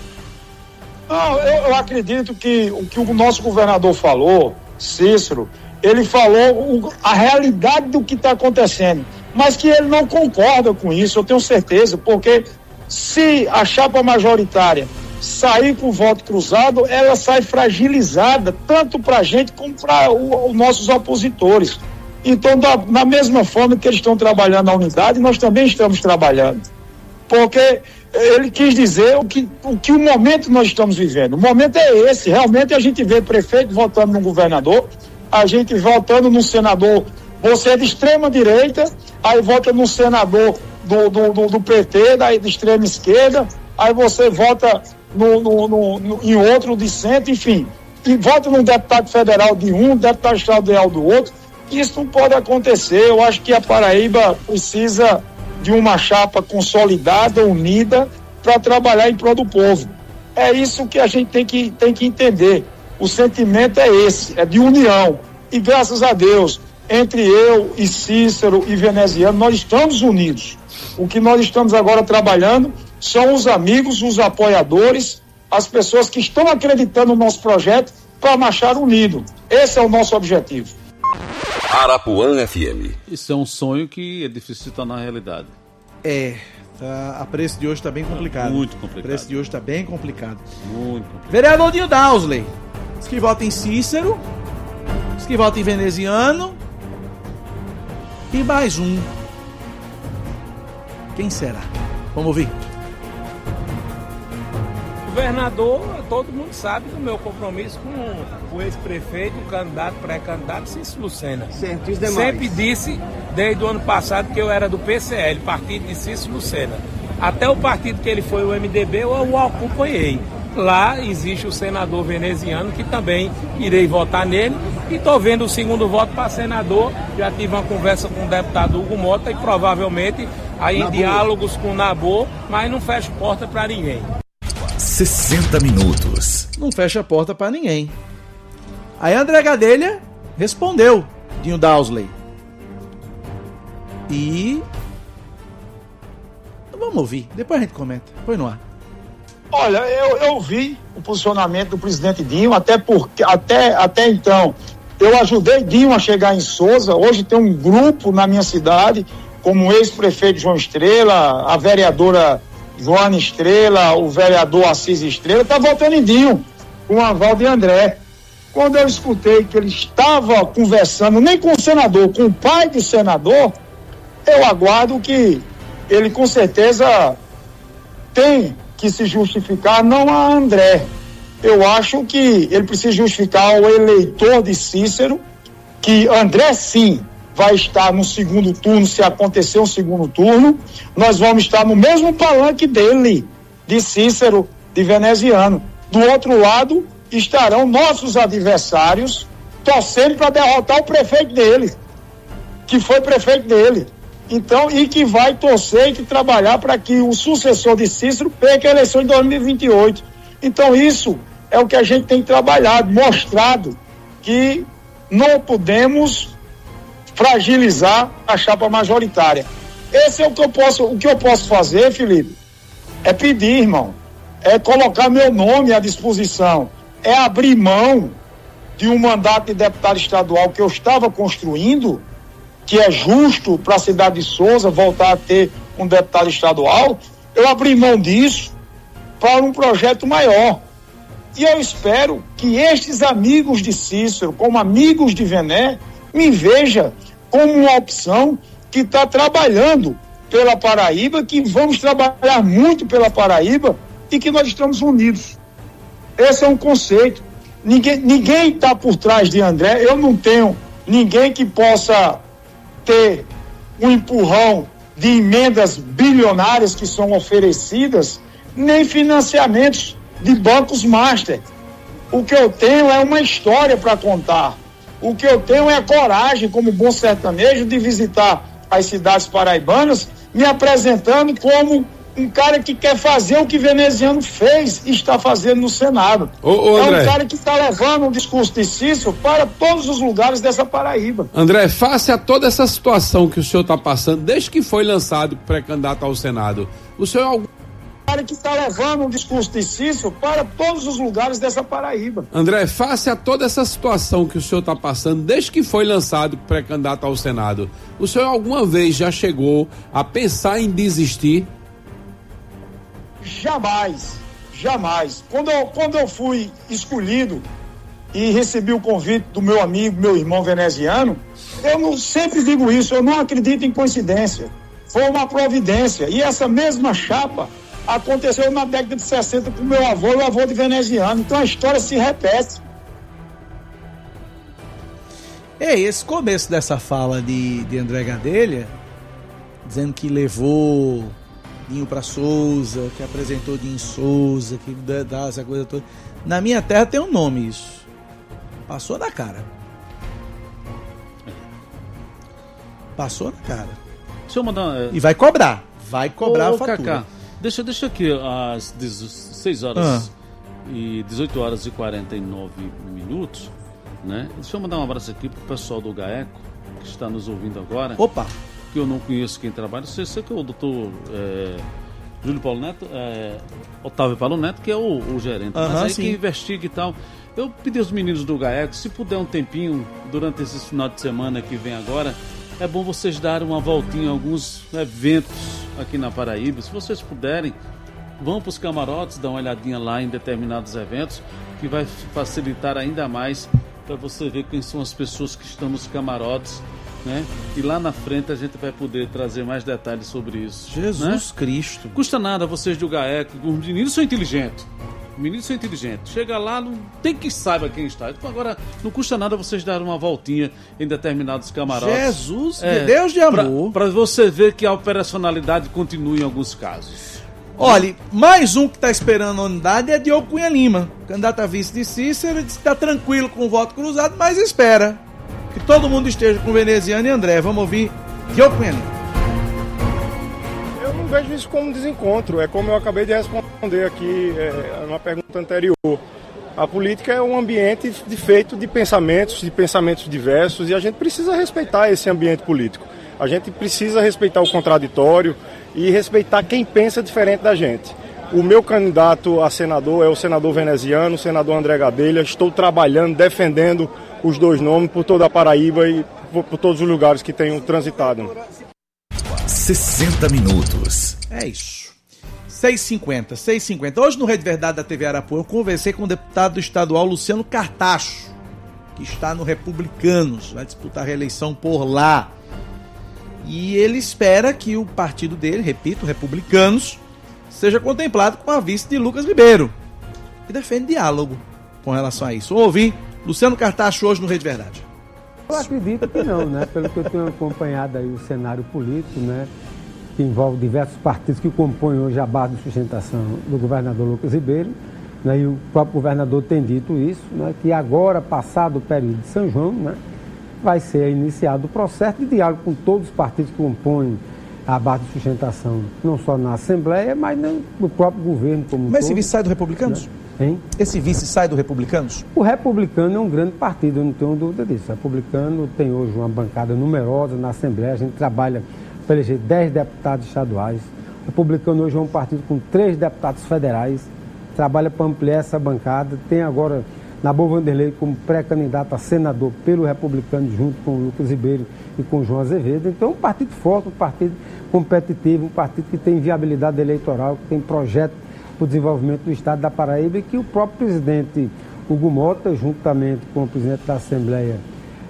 Não, eu, eu acredito que o que o nosso governador falou, Cícero, ele falou o, a realidade do que está acontecendo, mas que ele não concorda com isso, eu tenho certeza, porque se a chapa majoritária sair com o voto cruzado, ela sai fragilizada, tanto para a gente como para os nossos opositores. Então, da, na mesma forma que eles estão trabalhando na unidade, nós também estamos trabalhando. Porque ele quis dizer o que o, que o momento nós estamos vivendo. O momento é esse, realmente a gente vê prefeito votando no governador, a gente votando no senador, você é de extrema direita, aí vota no senador do, do, do, do P T, da de extrema esquerda, aí você vota no, no, no, no, em outro de centro, enfim, e vota num deputado federal de um, deputado estadual do outro. Isso não pode acontecer. Eu acho que a Paraíba precisa de uma chapa consolidada, unida, para trabalhar em prol do povo. É isso que a gente tem que, tem que entender. O sentimento é esse, é de união. E graças a Deus, entre eu e Cícero e Veneziano, nós estamos unidos. O que nós estamos agora trabalhando são os amigos, os apoiadores, as pessoas que estão acreditando no nosso projeto para marchar unido. Esse é o nosso objetivo. Arapuã F M. Isso é um sonho que é difícil de tornar realidade. É, tá, a preço de hoje está bem complicado. Muito complicado. O preço de hoje está bem complicado. Muito complicado. Vereador Dinho Dowsley, diz que vota em Cícero, diz que vota em Veneziano e mais um. Quem será? Vamos ouvir. Governador, todo mundo sabe do meu compromisso com o ex-prefeito, o candidato, pré-candidato Cícero Lucena. Certo, e os demais? Sempre disse, desde o ano passado, que eu era do P C L, partido de Cícero Lucena. Até o partido que ele foi, o M D B, eu o acompanhei. Lá existe o senador veneziano, que também irei votar nele. E estou vendo o segundo voto para senador. Já tive uma conversa com o deputado Hugo Mota e provavelmente aí em diálogos com o Nabor, mas não fecho porta para ninguém. sessenta minutos. Não fecha a porta pra ninguém. Aí André Gadelha respondeu, Dinho Dowsley. E... vamos ouvir, depois a gente comenta. Põe no ar. Olha, eu, eu vi o posicionamento do presidente Dinho, até, porque, até, até então, eu ajudei Dinho a chegar em Souza. Hoje tem um grupo na minha cidade, como o ex-prefeito João Estrela, a vereadora Joana Estrela, o vereador Assis Estrela, está votando em Dinho, com o aval de André. Quando eu escutei que ele estava conversando, nem com o senador, com o pai do senador, eu aguardo que ele com certeza tem que se justificar, não a André. Eu acho que ele precisa justificar ao eleitor de Cícero que André sim vai estar no segundo turno, se acontecer um segundo turno, nós vamos estar no mesmo palanque dele, de Cícero, de Veneziano. Do outro lado, estarão nossos adversários torcendo para derrotar o prefeito dele, que foi prefeito dele. Então, e que vai torcer e que trabalhar para que o sucessor de Cícero perca a eleição em dois mil e vinte e oito. Então, isso é o que a gente tem trabalhado, mostrado que não podemos fragilizar a chapa majoritária. Esse é o que eu posso, o que eu posso fazer, Felipe, é pedir, irmão, é colocar meu nome à disposição, é abrir mão de um mandato de deputado estadual que eu estava construindo, que é justo para a cidade de Souza voltar a ter um deputado estadual, eu abri mão disso para um projeto maior. E eu espero que estes amigos de Cícero, como amigos de Vené, me veja como uma opção que está trabalhando pela Paraíba, que vamos trabalhar muito pela Paraíba e que nós estamos unidos. Esse é um conceito. Ninguém ninguém está por trás de André. Eu não tenho ninguém que possa ter um empurrão de emendas bilionárias que são oferecidas, nem financiamentos de bancos master. O que eu tenho é uma história para contar. O que eu tenho é a coragem, como bom sertanejo, de visitar as cidades paraibanas, me apresentando como um cara que quer fazer o que Veneziano fez e está fazendo no Senado. Ô, ô, é André. um cara que está levando o discurso de Cícero para todos os lugares dessa Paraíba. André, face a toda essa situação que o senhor está passando, desde que foi lançado pré-candidato ao Senado, o senhor... algum cara que está levando o discurso de Cícero para todos os lugares dessa Paraíba. André, face a toda essa situação que o senhor está passando, desde que foi lançado pré-candidato ao Senado, o senhor alguma vez já chegou a pensar em desistir? Jamais, jamais. Quando eu, quando eu fui escolhido e recebi o convite do meu amigo, meu irmão veneziano, eu não, sempre digo isso, eu não acredito em coincidência. Foi uma providência. E essa mesma chapa aconteceu na década de sessenta com meu avô e o avô de Veneziano. Então a história se repete. É, esse começo dessa fala de, de André Gadelha, dizendo que levou Dinho pra Souza, que apresentou Dinho Souza, que dá essa coisa toda. Na minha terra tem um nome isso. Passou na cara. Passou na cara. Deixa eu mandar... E vai cobrar. Vai cobrar Ô, a fatura. Cacá, deixa, deixa aqui às dezesseis horas ah. e dezoito horas e quarenta e nove minutos, né? Deixa eu mandar um abraço aqui pro pessoal do GAECO, que está nos ouvindo agora. Opa! Que eu não conheço quem trabalha. Sei, sei que é o doutor é, Júlio Paulo Neto, é, Otávio Paulo Neto, que é o, o gerente. Uhum, Mas aí sim. que investiga e tal. Eu pedi aos meninos do GAECO, se puder um tempinho, durante esse final de semana que vem agora, é bom vocês darem uma voltinha em alguns eventos aqui na Paraíba. Se vocês puderem, vão para os camarotes, dá uma olhadinha lá em determinados eventos, que vai facilitar ainda mais para você ver quem são as pessoas que estão nos camarotes, né? E lá na frente a gente vai poder trazer mais detalhes sobre isso. Jesus né? Cristo. Custa nada vocês do GAECO, os meninos são inteligentes. Os meninos são inteligentes. Chega lá, não tem que saiba quem está. Então agora não custa nada vocês darem uma voltinha em determinados camarotes. Jesus, é, Deus de amor. Para você ver que a operacionalidade continua em alguns casos. Olha, mais um que está esperando a unidade é Diogo Cunha Lima, candidato a vice de Cícero. Ele disse que está tranquilo com o voto cruzado, mas espera que todo mundo esteja com Veneziano e André. Vamos ouvir Diogo Cunha Lima. Eu não vejo isso como um desencontro, é como eu acabei de responder aqui é, na pergunta anterior. A política é um ambiente de, feito de pensamentos, de pensamentos diversos, e a gente precisa respeitar esse ambiente político. A gente precisa respeitar o contraditório e respeitar quem pensa diferente da gente. O meu candidato a senador é o senador veneziano, o senador André Gadelha. Estou trabalhando, defendendo os dois nomes por toda a Paraíba e por, por todos os lugares que tenham transitado. sessenta minutos. É isso. seis e cinquenta, seis e cinquenta. Hoje no Rede Verdade da T V Arapuã eu conversei com o deputado estadual Luciano Cartacho, que está no Republicanos, vai disputar a reeleição por lá. E ele espera que o partido dele, repito, Republicanos, seja contemplado com a vice de Lucas Ribeiro, que defende diálogo com relação a isso. Vamos ouvir Luciano Cartacho hoje no Rede Verdade. Eu acredito que não, né? Pelo que eu tenho acompanhado aí o cenário político, né? Que envolve diversos partidos que compõem hoje a base de sustentação do governador Lucas Ribeiro, né? E o próprio governador tem dito isso, né? Que agora, passado o período de São João, né? Vai ser iniciado o processo de diálogo com todos os partidos que compõem a base de sustentação, não só na Assembleia, mas no próprio governo como um Mas todo. esse vice sai do Republicanos? Né? Hein? Esse vice sai do Republicanos? O Republicano é um grande partido, eu não tenho dúvida disso. O Republicano tem hoje uma bancada numerosa na Assembleia, a gente trabalha para eleger dez deputados estaduais. O Republicano hoje é um partido com três deputados federais, trabalha para ampliar essa bancada, tem agora Nabor Vanderlei como pré-candidato a senador pelo Republicano, junto com o Lucas Ribeiro e com o João Azevedo. Então, um partido forte, um partido competitivo, um partido que tem viabilidade eleitoral, que tem projeto para o desenvolvimento do estado da Paraíba, e que o próprio presidente Hugo Mota, juntamente com o presidente da Assembleia,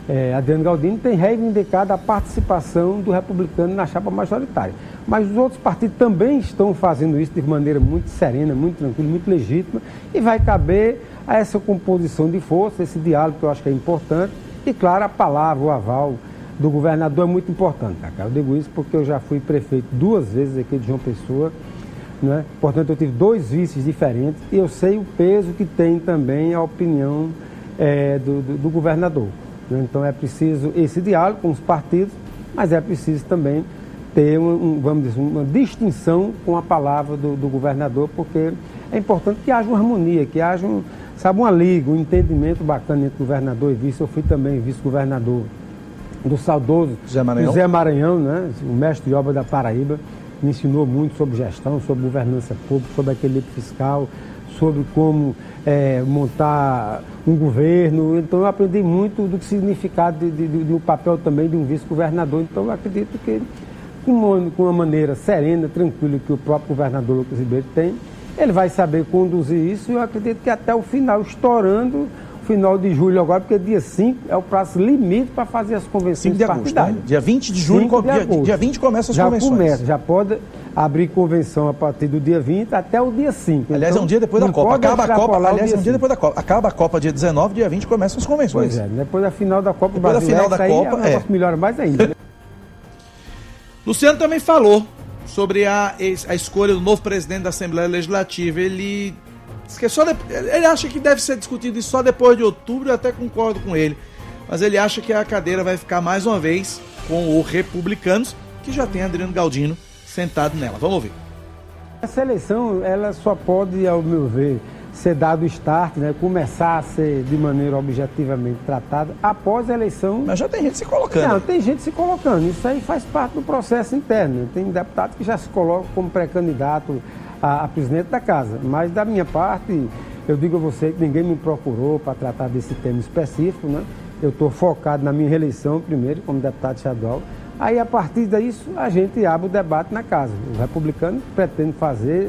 é, Adriano Galdino tem reivindicado a participação do republicano na chapa majoritária. Mas os outros partidos também estão fazendo isso de maneira muito serena, muito tranquila, muito legítima, e vai caber a essa composição de força, esse diálogo que eu acho que é importante, e claro, a palavra, o aval do governador é muito importante, Cacá. Eu digo isso porque eu já fui prefeito duas vezes aqui de João Pessoa, né? Portanto, eu tive dois vices diferentes e eu sei o peso que tem também a opinião é, do, do, do governador. Né? Então é preciso esse diálogo com os partidos, mas é preciso também ter um, um, vamos dizer, uma distinção com a palavra do, do governador, porque é importante que haja uma harmonia, que haja um, sabe, uma liga, um entendimento bacana entre governador e vice. Eu fui também vice-governador do saudoso José Maranhão, José Maranhão, né? O mestre de obra da Paraíba, me ensinou muito sobre gestão, sobre governança pública, sobre equilíbrio fiscal, sobre como é, montar um governo. Então eu aprendi muito do que significado de, de, de, do papel também de um vice-governador. Então eu acredito que com uma, com uma maneira serena, tranquila que o próprio governador Lucas Ribeiro tem, ele vai saber conduzir isso, e eu acredito que até o final, estourando final de julho agora, porque dia cinco é o prazo limite para fazer as convenções cinco de agosto, né? Dia vinte de julho, de dia, dia vinte começa as já convenções. Começa, já pode abrir convenção a partir do dia vinte até o dia cinco. Aliás, então, é um dia depois da Copa. Acaba a Copa, aliás, é um dia depois da Copa. Acaba a Copa dia dezenove, dia vinte começam as convenções. Pois é, depois da final da Copa, depois da final da Copa, é, é. melhora mais ainda. Né? Luciano também falou sobre a, a escolha do novo presidente da Assembleia Legislativa. Ele que só de, ele acha que deve ser discutido isso só depois de outubro, eu até concordo com ele. Mas ele acha que a cadeira vai ficar mais uma vez com os republicanos, que já tem Adriano Galdino sentado nela. Vamos ouvir. Essa eleição, ela só pode, ao meu ver, ser dado o start, né, começar a ser de maneira objetivamente tratada após a eleição. Mas já tem gente se colocando. Não, tem gente se colocando. Isso aí faz parte do processo interno. Tem deputados que já se colocam como pré-candidato a, a presidente da casa. Mas da minha parte, eu digo a você que ninguém me procurou para tratar desse tema específico, né? Eu estou focado na minha reeleição primeiro como deputado estadual. Aí, a partir disso, a gente abre o debate na casa. O republicano pretende fazer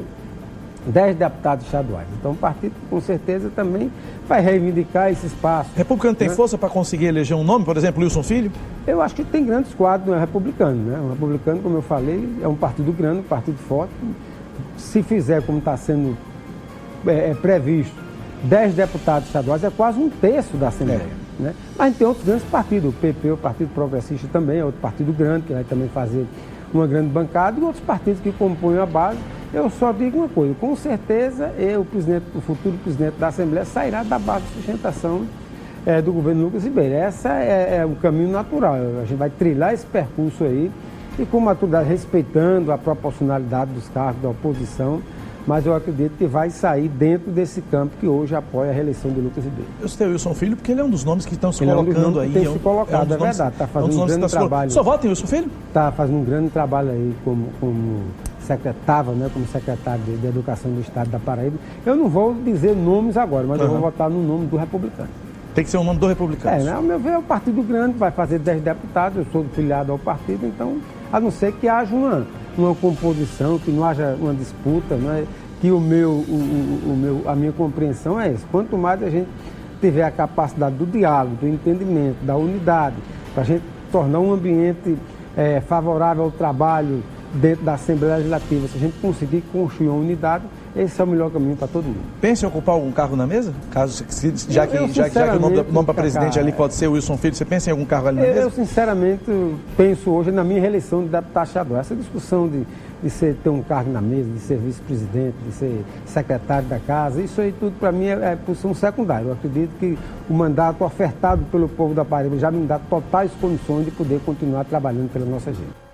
dez deputados estaduais. Então, o partido, com certeza, também vai reivindicar esse espaço. O republicano tem, né, força para conseguir eleger um nome, por exemplo, Wilson Filho? Eu acho que tem grandes quadros no republicano, né? O republicano, como eu falei, é um partido grande, um partido forte. Se fizer como está sendo é, é, previsto, dez deputados estaduais, é quase um terço da Assembleia. É. Né? Mas tem outros grandes partidos, o P P, o Partido Progressista também, é outro partido grande, que vai também fazer uma grande bancada, e outros partidos que compõem a base. Eu só digo uma coisa, com certeza eu, o, presidente, o futuro presidente da Assembleia, sairá da base de sustentação é, do governo Lucas Ribeiro. Esse é, é o caminho natural, a gente vai trilhar esse percurso aí, e com maturidade, respeitando a proporcionalidade dos cargos da oposição, mas eu acredito que vai sair dentro desse campo que hoje apoia a reeleição de Lucas Ribeiro. Eu citei o Wilson Filho porque ele é um dos nomes que estão se ele colocando é um aí. Tem é um, se colocado, é, um é verdade. Está fazendo é um, um grande trabalho. Só vota em Wilson Filho? Está fazendo um grande trabalho aí como, como secretário, né, como secretário de, de Educação do Estado da Paraíba. Eu não vou dizer nomes agora, mas uhum. eu vou votar no nome do republicano. Tem que ser o nome do republicano. É, né, ao meu ver, é um partido grande, vai fazer dez deputados, eu sou filiado ao partido, então, a não ser que haja uma, uma composição, que não haja uma disputa, não é? Que o meu, o, o meu, a minha compreensão é essa. Quanto mais a gente tiver a capacidade do diálogo, do entendimento, da unidade, para a gente tornar um ambiente é, favorável ao trabalho dentro da Assembleia Legislativa, se a gente conseguir construir uma unidade, esse é o melhor caminho para todo mundo. Pensa em ocupar algum cargo na mesa? Caso, já que, eu, já, já que o nome, nome para presidente ali pode ser o Wilson Filho, você pensa em algum cargo ali na eu, mesa? Eu, sinceramente, penso hoje na minha reeleição de deputado estadual. Essa discussão de, de ser, ter um cargo na mesa, de ser vice-presidente, de ser secretário da casa, isso aí tudo para mim é, é posição secundária. Eu acredito que o mandato ofertado pelo povo da Paraíba já me dá totais condições de poder continuar trabalhando pela nossa gente.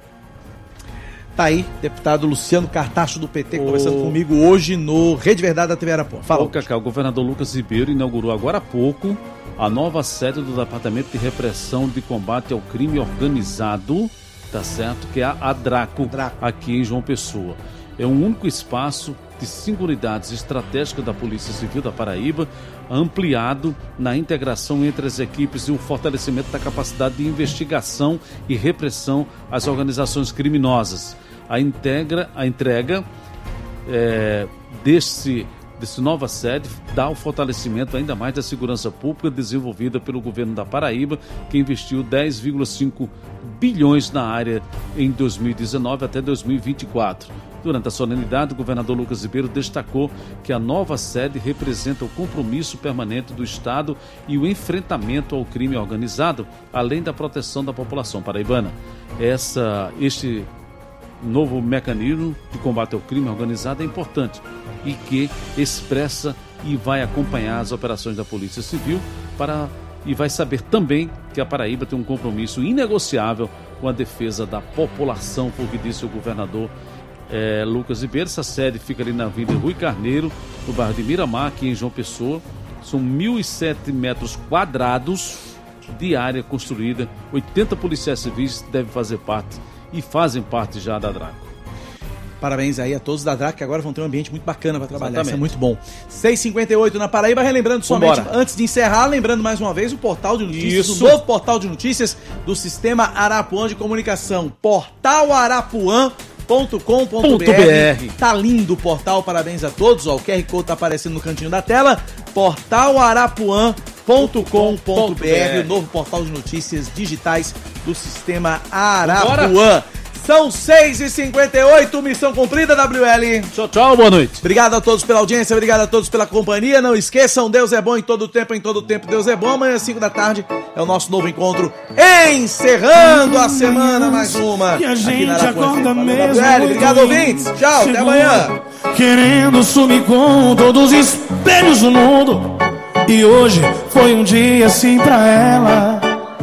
Tá aí, deputado Luciano Cartacho do P T, o... conversando comigo hoje no Rede Verdade da T V Arapuã. Fala. Ô, Cacá, o governador Lucas Ribeiro inaugurou agora há pouco a nova sede do Departamento de Repressão de Combate ao Crime Organizado, tá certo? Que é a ADRACO, Draco. Aqui em João Pessoa. É um único espaço de cinco unidades estratégicas da Polícia Civil da Paraíba, ampliado na integração entre as equipes e o fortalecimento da capacidade de investigação e repressão às organizações criminosas. A, integra, a entrega é, desse dessa nova sede dá o fortalecimento ainda mais da segurança pública desenvolvida pelo governo da Paraíba, que investiu dez vírgula cinco bilhões na área em dois mil e dezenove até dois mil e vinte e quatro. Durante a solenidade, o governador Lucas Ribeiro destacou que a nova sede representa o compromisso permanente do Estado e o enfrentamento ao crime organizado, além da proteção da população paraibana. Essa, este novo mecanismo de combate ao crime organizado é importante e que expressa e vai acompanhar as operações da Polícia Civil para, e vai saber também que a Paraíba tem um compromisso inegociável com a defesa da população, foi o que disse o governador É, Lucas Ribeiro. Essa sede fica ali na Avenida Rui Carneiro, no bairro de Miramar, aqui em João Pessoa. São mil e sete metros quadrados de área construída. oitenta policiais civis devem fazer parte e fazem parte já da Draco. Parabéns aí a todos da Draco, que agora vão ter um ambiente muito bacana para trabalhar. Exatamente. Isso é muito bom. seis e cinquenta e oito na Paraíba, relembrando somente, Vambora. antes de encerrar, lembrando mais uma vez o portal de notícias, Isso. o novo portal de notícias do Sistema Arapuã de Comunicação, portal arapuã ponto com ponto b r. Tá lindo o portal, parabéns a todos. Ó, o Q R Code tá aparecendo no cantinho da tela. portal arapuã ponto com ponto b r, o novo portal de notícias digitais do Sistema Arapuã. Vambora. São seis e cinquenta e oito, missão cumprida, W L. Tchau, tchau, boa noite. Obrigado a todos pela audiência, obrigado a todos pela companhia. Não esqueçam, Deus é bom em todo tempo, em todo tempo Deus é bom. Amanhã às cinco da tarde é o nosso novo encontro, encerrando a semana, mais uma. E a gente aqui na acorda Valeu, mesmo. W L. Obrigado, ouvintes. Tchau, até amanhã. Querendo sumir com todos os espelhos do mundo. E hoje foi um dia assim pra ela.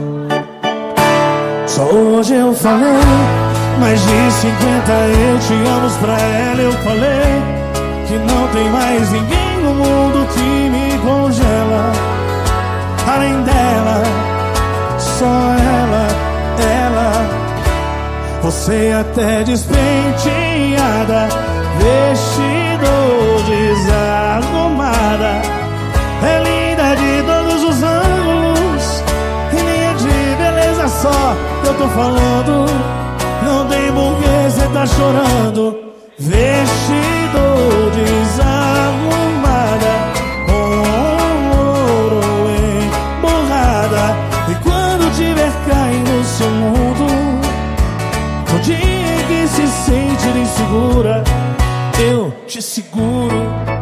Só hoje eu falei mais de cinquenta eu te amo pra ela. Eu falei que não tem mais ninguém no mundo que me congela. Além dela, só ela, ela. Você até despenteada, vestido desarrumada. É linda de todos os ângulos, e nem é de beleza só que eu tô falando. Não tem porquê cê tá chorando. Vestido desarrumada, com ouro emborrada. E quando tiver caindo no seu mundo, no dia em que se sente insegura, eu te seguro.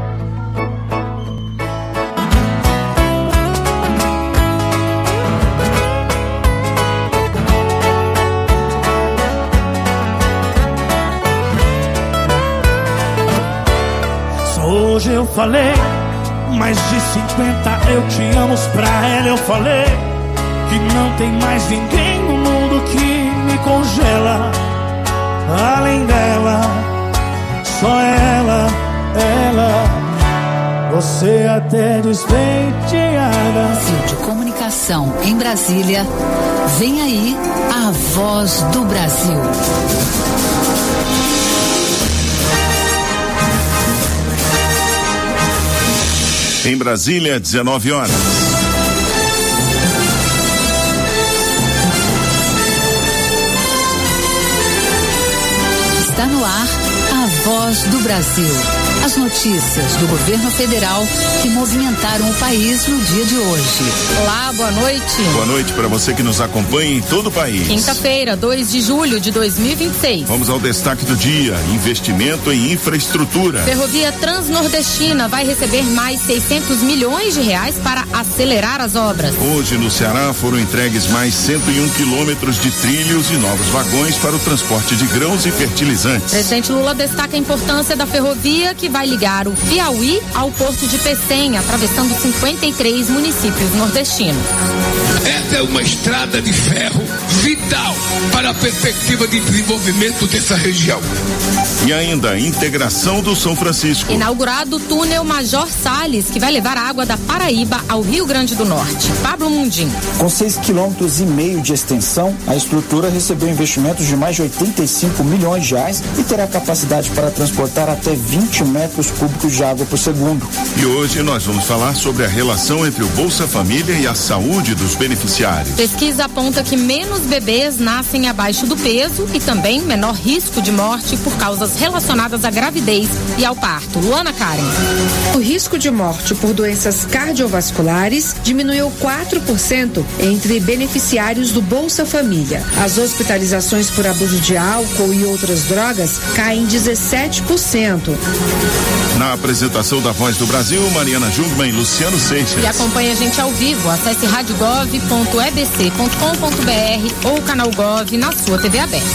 Hoje eu falei mais de cinquenta eu te amo pra ela. Eu falei que não tem mais ninguém no mundo que me congela. Além dela, só ela, ela. Você até despenteada. De comunicação em Brasília, vem aí a Voz do Brasil. Em Brasília, dezenove horas. Está no ar a Voz do Brasil. As notícias do governo federal que movimentaram o país no dia de hoje. Olá, boa noite. Boa noite para você que nos acompanha em todo o país. Quinta-feira, dois de julho de dois mil e vinte e seis. Vamos ao destaque do dia: investimento em infraestrutura. Ferrovia Transnordestina vai receber mais seiscentos milhões de reais para acelerar as obras. Hoje no Ceará foram entregues mais cento e um quilômetros de trilhos e novos vagões para o transporte de grãos e fertilizantes. Presidente Lula destaca a importância da ferrovia que vai ligar o Piauí ao porto de Pecém, atravessando cinquenta e três municípios nordestinos. Essa é uma estrada de ferro vital para a perspectiva de desenvolvimento dessa região. E ainda a integração do São Francisco. Inaugurado o túnel Major Salles, que vai levar a água da Paraíba ao Rio Grande do Norte. Pablo Mundim. Com seis quilômetros e meio de extensão, a estrutura recebeu investimentos de mais de oitenta e cinco milhões de reais e terá capacidade para transportar até vinte metros metros cúbicos de água por segundo. E hoje nós vamos falar sobre a relação entre o Bolsa Família e a saúde dos beneficiários. Pesquisa aponta que menos bebês nascem abaixo do peso e também menor risco de morte por causas relacionadas à gravidez e ao parto. Luana Karen. O risco de morte por doenças cardiovasculares diminuiu quatro por cento entre beneficiários do Bolsa Família. As hospitalizações por abuso de álcool e outras drogas caem dezessete por cento. Na apresentação da Voz do Brasil, Mariana Jungmann e Luciano Seixas. E acompanhe a gente ao vivo. Acesse rádio gov ponto e b c ponto com ponto b r ou canal Gov na sua T V aberta.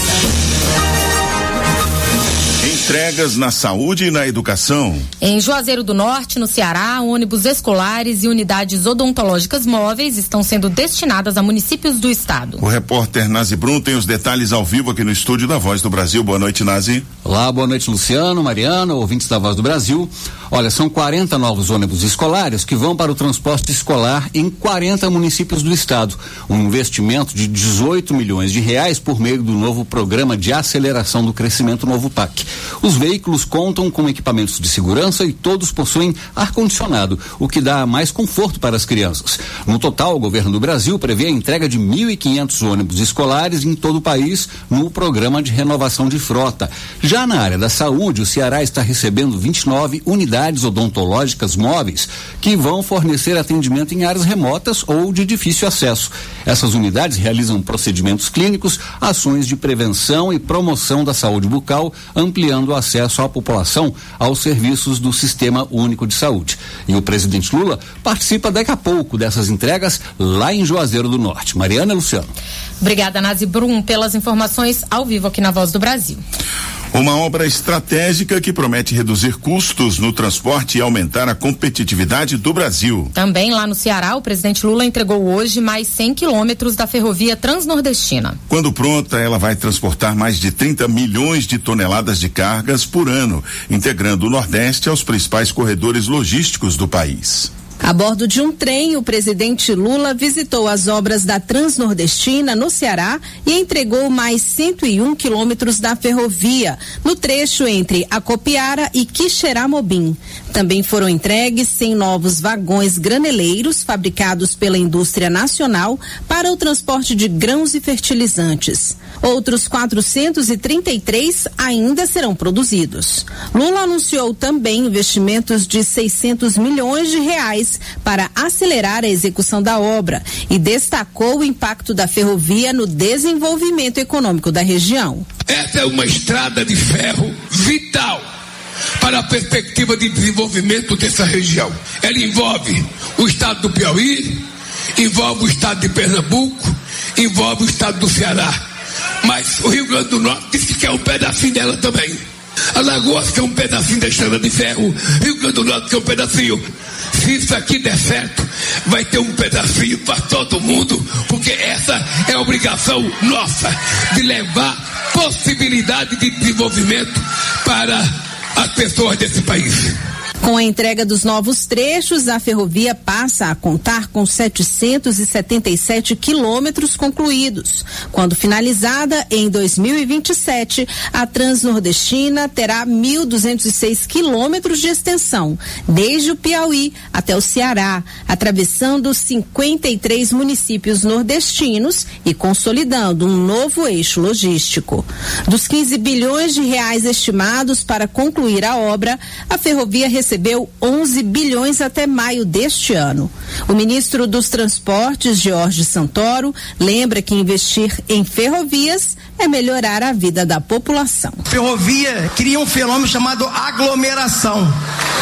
Entregas na saúde e na educação. Em Juazeiro do Norte, no Ceará, ônibus escolares e unidades odontológicas móveis estão sendo destinadas a municípios do estado. O repórter Nazi Brum tem os detalhes ao vivo aqui no estúdio da Voz do Brasil. Boa noite, Nazi. Olá, boa noite, Luciano, Mariana, ouvintes da Voz do Brasil. Olha, são quarenta novos ônibus escolares que vão para o transporte escolar em quarenta municípios do estado. Um investimento de dezoito milhões de reais por meio do novo Programa de Aceleração do Crescimento Novo P A C. Os veículos contam com equipamentos de segurança e todos possuem ar-condicionado, o que dá mais conforto para as crianças. No total, o governo do Brasil prevê a entrega de mil e quinhentos ônibus escolares em todo o país no programa de renovação de frota. Já na área da saúde, o Ceará está recebendo vinte e nove unidades odontológicas móveis que vão fornecer atendimento em áreas remotas ou de difícil acesso. Essas unidades realizam procedimentos clínicos, ações de prevenção e promoção da saúde bucal, ampliando o acesso à população aos serviços do Sistema Único de Saúde. E o presidente Lula participa daqui a pouco dessas entregas lá em Juazeiro do Norte. Mariana e Luciano. Obrigada, Nazi Brum, pelas informações ao vivo aqui na Voz do Brasil. Uma obra estratégica que promete reduzir custos no transporte e aumentar a competitividade do Brasil. Também lá no Ceará, o presidente Lula entregou hoje mais cem quilômetros da ferrovia transnordestina. Quando pronta, ela vai transportar mais de trinta milhões de toneladas de cargas por ano, integrando o Nordeste aos principais corredores logísticos do país. A bordo de um trem, o presidente Lula visitou as obras da Transnordestina no Ceará e entregou mais cento e um quilômetros da ferrovia, no trecho entre Acopiara e Quixeramobim. Também foram entregues cem novos vagões graneleiros fabricados pela indústria nacional para o transporte de grãos e fertilizantes. Outros quatrocentos e trinta e três ainda serão produzidos. Lula anunciou também investimentos de seiscentos milhões de reais para acelerar a execução da obra e destacou o impacto da ferrovia no desenvolvimento econômico da região. Essa é uma estrada de ferro vital para a perspectiva de desenvolvimento dessa região. Ela envolve o estado do Piauí, envolve o estado de Pernambuco, envolve o estado do Ceará. Mas o Rio Grande do Norte disse que é um pedacinho dela também. Alagoas que é um pedacinho da estrada de ferro, Rio Grande do Norte que é um pedacinho. Se isso aqui der certo, vai ter um pedacinho para todo mundo, porque essa é a obrigação nossa de levar possibilidade de desenvolvimento para as pessoas desse país. Com a entrega dos novos trechos, a ferrovia passa a contar com setecentos e setenta e sete quilômetros concluídos. Quando finalizada, em dois mil e vinte e sete, a Transnordestina terá mil duzentos e seis quilômetros de extensão, desde o Piauí até o Ceará, atravessando cinquenta e três municípios nordestinos e consolidando um novo eixo logístico. Dos quinze bilhões de reais estimados para concluir a obra, a ferrovia recebeu recebeu onze bilhões até maio deste ano. O ministro dos Transportes, Jorge Santoro, lembra que investir em ferrovias é melhorar a vida da população. Ferrovia cria um fenômeno chamado aglomeração.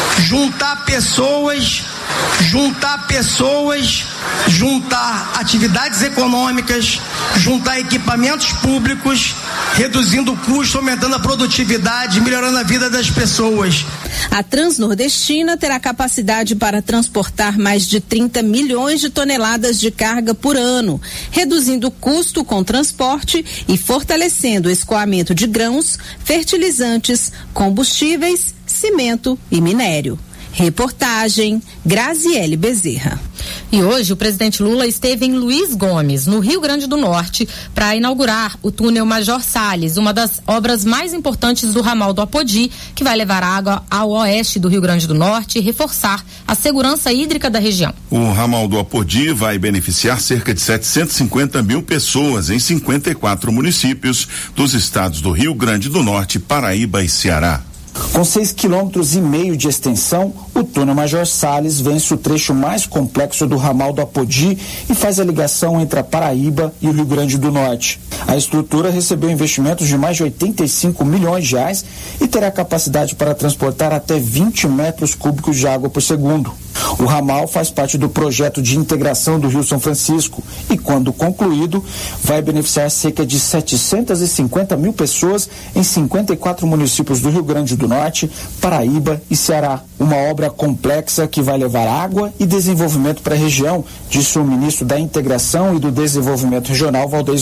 Juntar pessoas, juntar pessoas, juntar atividades econômicas, juntar equipamentos públicos, reduzindo o custo, aumentando a produtividade, melhorando a vida das pessoas. A Transnordestina terá capacidade para transportar mais de trinta milhões de toneladas de carga por ano, reduzindo o custo com transporte e fortalecendo o escoamento de grãos, fertilizantes, combustíveis, cimento e minério. Reportagem Graziele Bezerra. E hoje o presidente Lula esteve em Luiz Gomes, no Rio Grande do Norte, para inaugurar o túnel Major Salles, uma das obras mais importantes do ramal do Apodi, que vai levar água ao oeste do Rio Grande do Norte e reforçar a segurança hídrica da região. O ramal do Apodi vai beneficiar cerca de setecentos e cinquenta mil pessoas em cinquenta e quatro municípios dos estados do Rio Grande do Norte, Paraíba e Ceará. Com seis quilômetros e meio de extensão, o túnel Major Salles vence o trecho mais complexo do ramal do Apodi e faz a ligação entre a Paraíba e o Rio Grande do Norte. A estrutura recebeu investimentos de mais de oitenta e cinco milhões de reais e terá capacidade para transportar até vinte metros cúbicos de água por segundo. O ramal faz parte do projeto de integração do Rio São Francisco e, quando concluído, vai beneficiar cerca de setecentos e cinquenta mil pessoas em cinquenta e quatro municípios do Rio Grande do Norte, Paraíba e Ceará. Uma obra complexa que vai levar água e desenvolvimento para a região, disse o ministro da Integração e do Desenvolvimento Regional, Valdez